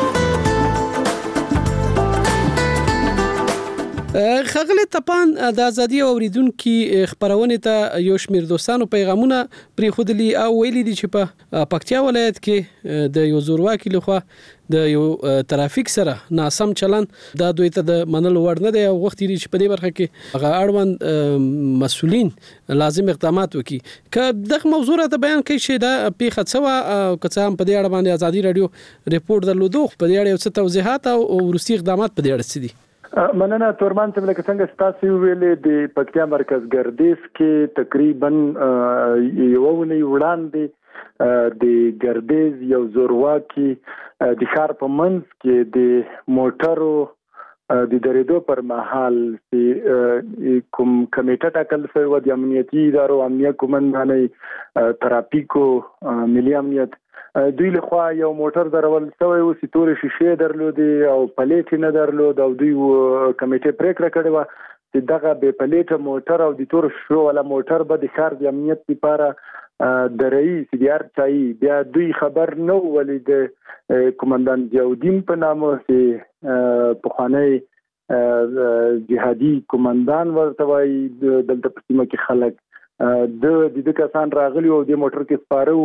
خغلی تپان د ازادي اوریدونکو خبرونه ته یو شمیر دوستانو پیغامونه پری خودلی او ویلي دي چې په پکتیا ولایت کې د یو زورواکي لخوا د یو ترافیک سره ناسم چلن دا دوی ته د منلو وړ نه دی او وخت لري چې په دې برخه کې هغه اړوند مسؤلین لازم اقدامات وکړي. که دغه موضوع ته بیان کوي چې دا پیښه څه وه، که څه هم په دې اړه باندې ازادي راډیو ریپورت درلودو، په دې اړه یو څه توضیحات او وروستي اقدامات په دې اړه څه دي؟ مننه تورمان ته لکه څنګه ستاسو ویلې د پکتیا مرکز ګردیز کې تقریبا یو ونی وړاندې د ګردیز یو زورواکي د ښار په منځ کې د موټرو د درېدو پر مهال کوم کمیټه ټاکل شوې وه د امنیتي ادارو، امنیت قومندانۍ، ترافیکو، ملي امنیت، دوی لخوا یو موټر درول شوی و چې تورې شیشې درلودې او پلیټ نه درلود او دوی کمیټې پریکړه کړې وه چې دغه بې پلیټه موټر او د تورو شیشو والا موټر به د ښار د امنیت لپاره درایي چې د هر چایي. بیا دوی خبر نه و ولې د قومندان ضیاءالدین په نامه چې پخوانی جهادي قومندان ورته وایي دلته په سیمه کې خلک د دې کسان راغلي او د موټر کې سپاره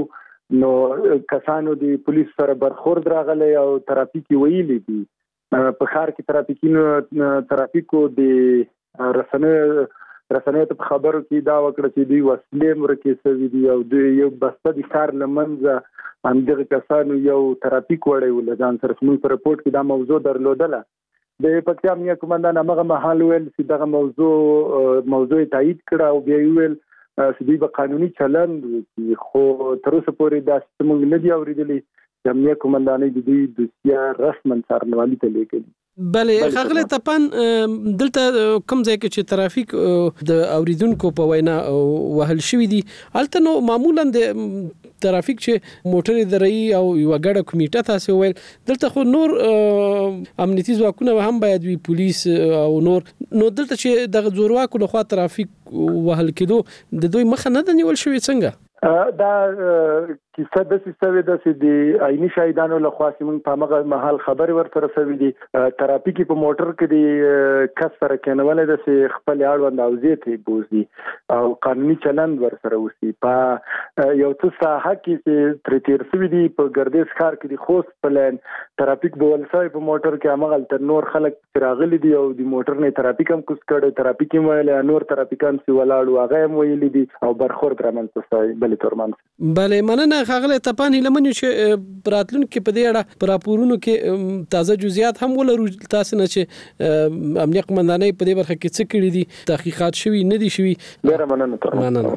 نو کسانو د پولیس سره برخورد راغلی او ترافیکي ویلي دي په ښار کې ترافیکي ترافیکو د رسنیو رسنیو ته خبرو کې دا وکړه چې دوی وسلې مرکې سوي دي او دوی یو بسته د ښار لمنځه همدغه کسانو یو ترافیک وړی ول ځان سره موږ په رپورټ کې دا موضوع درلودله د پکتیا امنیه قومندان هغه مهال ویل چې دغه موضوع موضوع تایید کړه او بیا ویل چې دوی به قانوني چلند وکړي خو تر اوسه پورې دا څه نه دي اورېدلي د امنیه قومندانۍ د دوی دوسیه رسما څارنوالي ته لیږلي. بله خغله تپان دلته کوم ځای کې چې ترافیک د اوریدونکو په وینا وهل شوی دي البته نو معمولا د ترافیک چې موټر دري او یو غړ کمیټه تاسو ویل دلته خو نور امنیتي ځواکونه هم باید وي پولیس او نور نو دلته چې د زورواکو له خوا ترافیک وهل کېدو د دوی مخه نه نیول شوی څنګه دا کیسه د سیستم د سې د عیني شاهدانو له خوا سیمون په مغه محل خبر ورته رسوي دي ترافیکي په موټر کې د کس سره کېنولې د سې خپل اړوند اوزې ته بوزي او قانوني چلند ور سره وسی په یو څه ساحه کې چې تر تیر سوي دي په ګردیز ښار کې د خوست پلان ترافیک بولسای په موټر کې امغه تر نور خلک راغلي دي او د موټر نه ترافیک هم کوس کړي ترافیکي ویل نور ترافیکان سی ولاړ هغه هم ویلي دي او برخورد رامنځته شوی بل تورمان بله مننه خغله تپان لمنو چې براتلون کې په دې اړه پر راپورونو کې تازه جزئیات هم ولرو تاسو نه چې امنیت قومندانۍ په دې برخه کې څه کړی دي تحقیقات شوي نه دي شوي ډیر مننه تورمان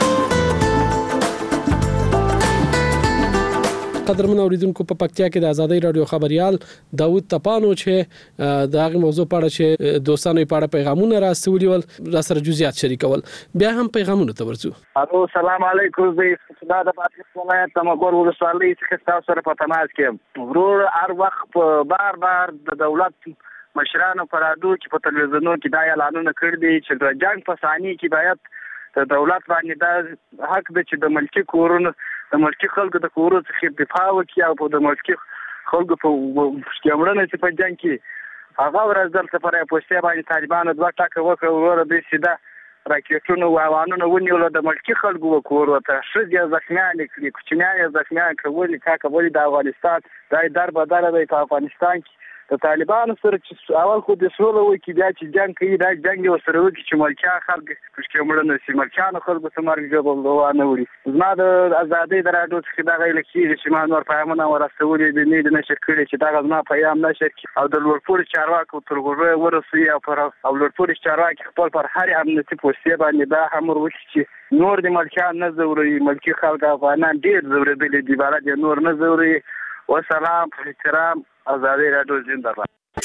قدرمن اوریدونکو په پکتیا کې د ازادۍ رادیو خبريال داوود تپانو چې د هغه موضوع په اړه چې دوستانو په اړه پیغامونه راستولي ول را سره جزئیات شریکول بیا هم پیغامونه ته ورڅو. الو السلام علیکم زه استاد د پاکستان ولایت تمګور ولسوالۍ څخه تاسو سره په تماس کې ورور هر وخت بار بار د دولت مشرانو پر راډیو کې په تلویزیونونو کې دا اعلانونه کړی دي چې د جنگ په ثاني کې باید د دولت باندې دا حق دی چې د ملکی کورونو د ملکی خلکو د کورونو څخه دفاع وکړي او د ملکی خلکو په شکمړنه چې په جنگ کې هغه ورځ دلته پر پوسټه باندې طالبانو دوه ټاکه وکړ ورور به سیده راکېټونو وایوانونو ونیول د ملکی خلکو وکور وته شذ ځخمیان کړي کوچنیان ځخمیان کړي کا کول د افغانستان دای در بدل دی په افغانستان کې د طالبانو سره چې اول خو د سوله وي کې بیا چې جنگ کوي دا جنگ یو سره وي چې ملکیا خلک چې مړنه سي ملکیانو خلکو ته مرګ جوړول نه وړي زما د ازادۍ د راډیو څخه دا غوښتل کیږي چې ما نور پیغامونه ورسولې د نه د نشر کړي چې دا غوښتنه پیغام نشر او د لوړپوړ چارواکو تر غوړې ورسوي او پر او لوړپوړ چارواکي خپل پر هر امنیتي پوسټ باندې دا امر وکړي چې نور د ملکیان نه زوري ملکی خلک افغانان ډیر زورېدل دي بلد نور نه زوري وسلام احترام ازادي رادیو زنده باد.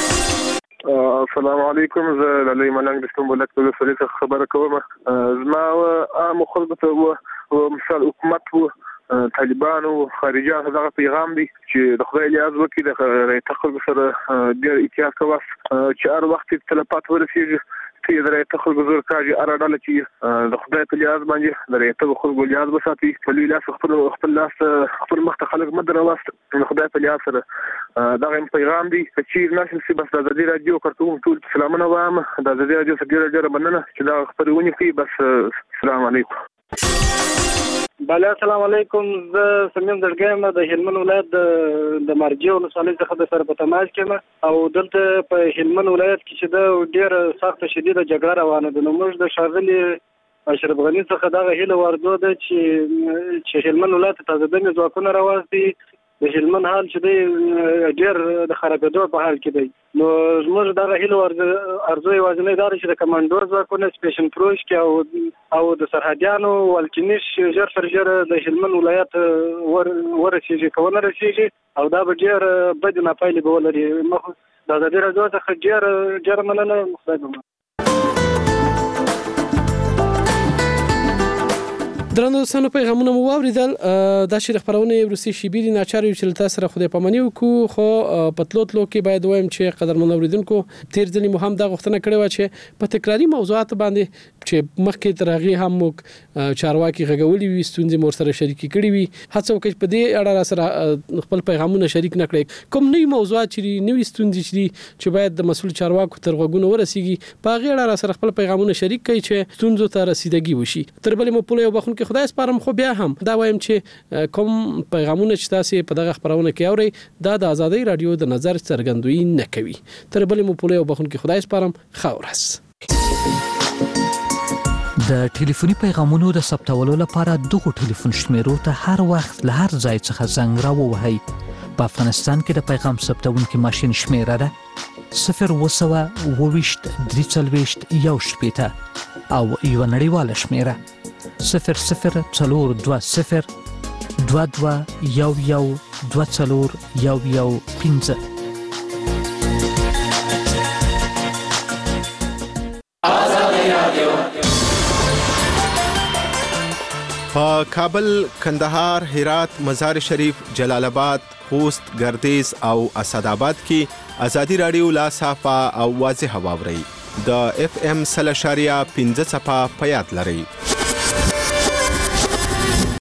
السلام علیکم زه للی ملنګ د استنبول له فریق خبره کوم زما عام خلکو ته مثال حکومت وو طالبانو خارجيان دغه پیغام دی چې د خدای لیاز وکړي د تخلق سره ډیر اتحاد کوي چې هر وخت تلپات ورسیږي چې د رایت خلکو زور کاږي اراده چې د خدای په لیاز باندې د رایت خلکو لیاز بساتي په لیاز خپل خپل لاس خپل مخ خلک مدر واست د خدای په لیاز سره دا غو پیغام دی چې نشي چې بس د ازادي رادیو کوم ټول سلامونه وایم د ازادي رادیو څخه ډیر مننه چې دا خبرونه کوي بس السلام علیکم. بله السلام علیکم زه سمیم درګم د هلمند ولایت د مرجع ولسوالۍ څخه د سره په تماس کې او دلته په هلمند ولایت کې چې د ډیر سخت شدیده جګړه روانه ده نو موږ د شاغلي اشرف غنی څخه دا هیله ورده ده چې چې هلمند ولایت تازه د ځواکونو راوستي د هلمند حال چې دی ډیر د خرابېدو په حال کې دی نو موږ دا هیله ورده ارزو یوازې دا چې د کمانډور ځواکونو سپیشن فروش کې او او د سرحدیانو ولکنیش ژر تر ژره د هلمند ولایت ور ورسیږي کونه رسیږي او دا به ډیر بد نه پایلې به ولري مخ دا د ډیر ځواک څخه ډیر ډیر مننه خدای درنو سنو پیغامونه مو واوریدل د شریخ خبرونه روسي شبیر ناچار یو چې تاسو سره خدای پامنیو کو خو پتلوتلو کې باید وایم چې قدرمن اوریدونکو تیر ځلې مو هم دا غوښتنه کړې و چې په تکراری موضوعات باندې چې مخکې تر هغه هم موږ چارواکي غږولي وي ستونزې مور سره شریکي کړي وي هڅه وکړي په دې اړه سره خپل پیغامونه شریک نکړي کوم نوې موضوعات چې نوې ستونزې چې باید د مسؤل چارواکو تر غوږونو ورسیږي په هغه اړه سره خپل پیغامونه شریک کړي چې ستونزو ته رسیدګي وشي تر بلې مو په یو بخون کې خدای سپارم خو بیا هم دا وایم چې کوم پیغامونه چې تاسو په دغه خبرونه کې اوري دا د ازادي رادیو د نظر څرګندوي نه کوي تر بلې مو په یو بخون کې خدای سپارم خاورس د ټلیفوني پیغامونو د ثبتولو لپاره دغه ټلیفون شمیرو ته هر وخت له هر ځای څخه زنګ راووهئ. په افغانستان کې د پیغام ثبتونکي ماشين شمیره ده صفر وسوه اوويشت درې څلويشت یو شپېته او یو نړیواله شمیره صفر صفر څلور دوه صفر دوه دوه یو یو دوه څلور یو یو پنځه. په کابل، کندهار، هرات، مزار شریف، جلال آباد، خوست، ګردیز او اسداباد کې ازادي رادیو لا صافه او واضح واوري د اف ام سل اشاریه پنځه صفه په یاد لري.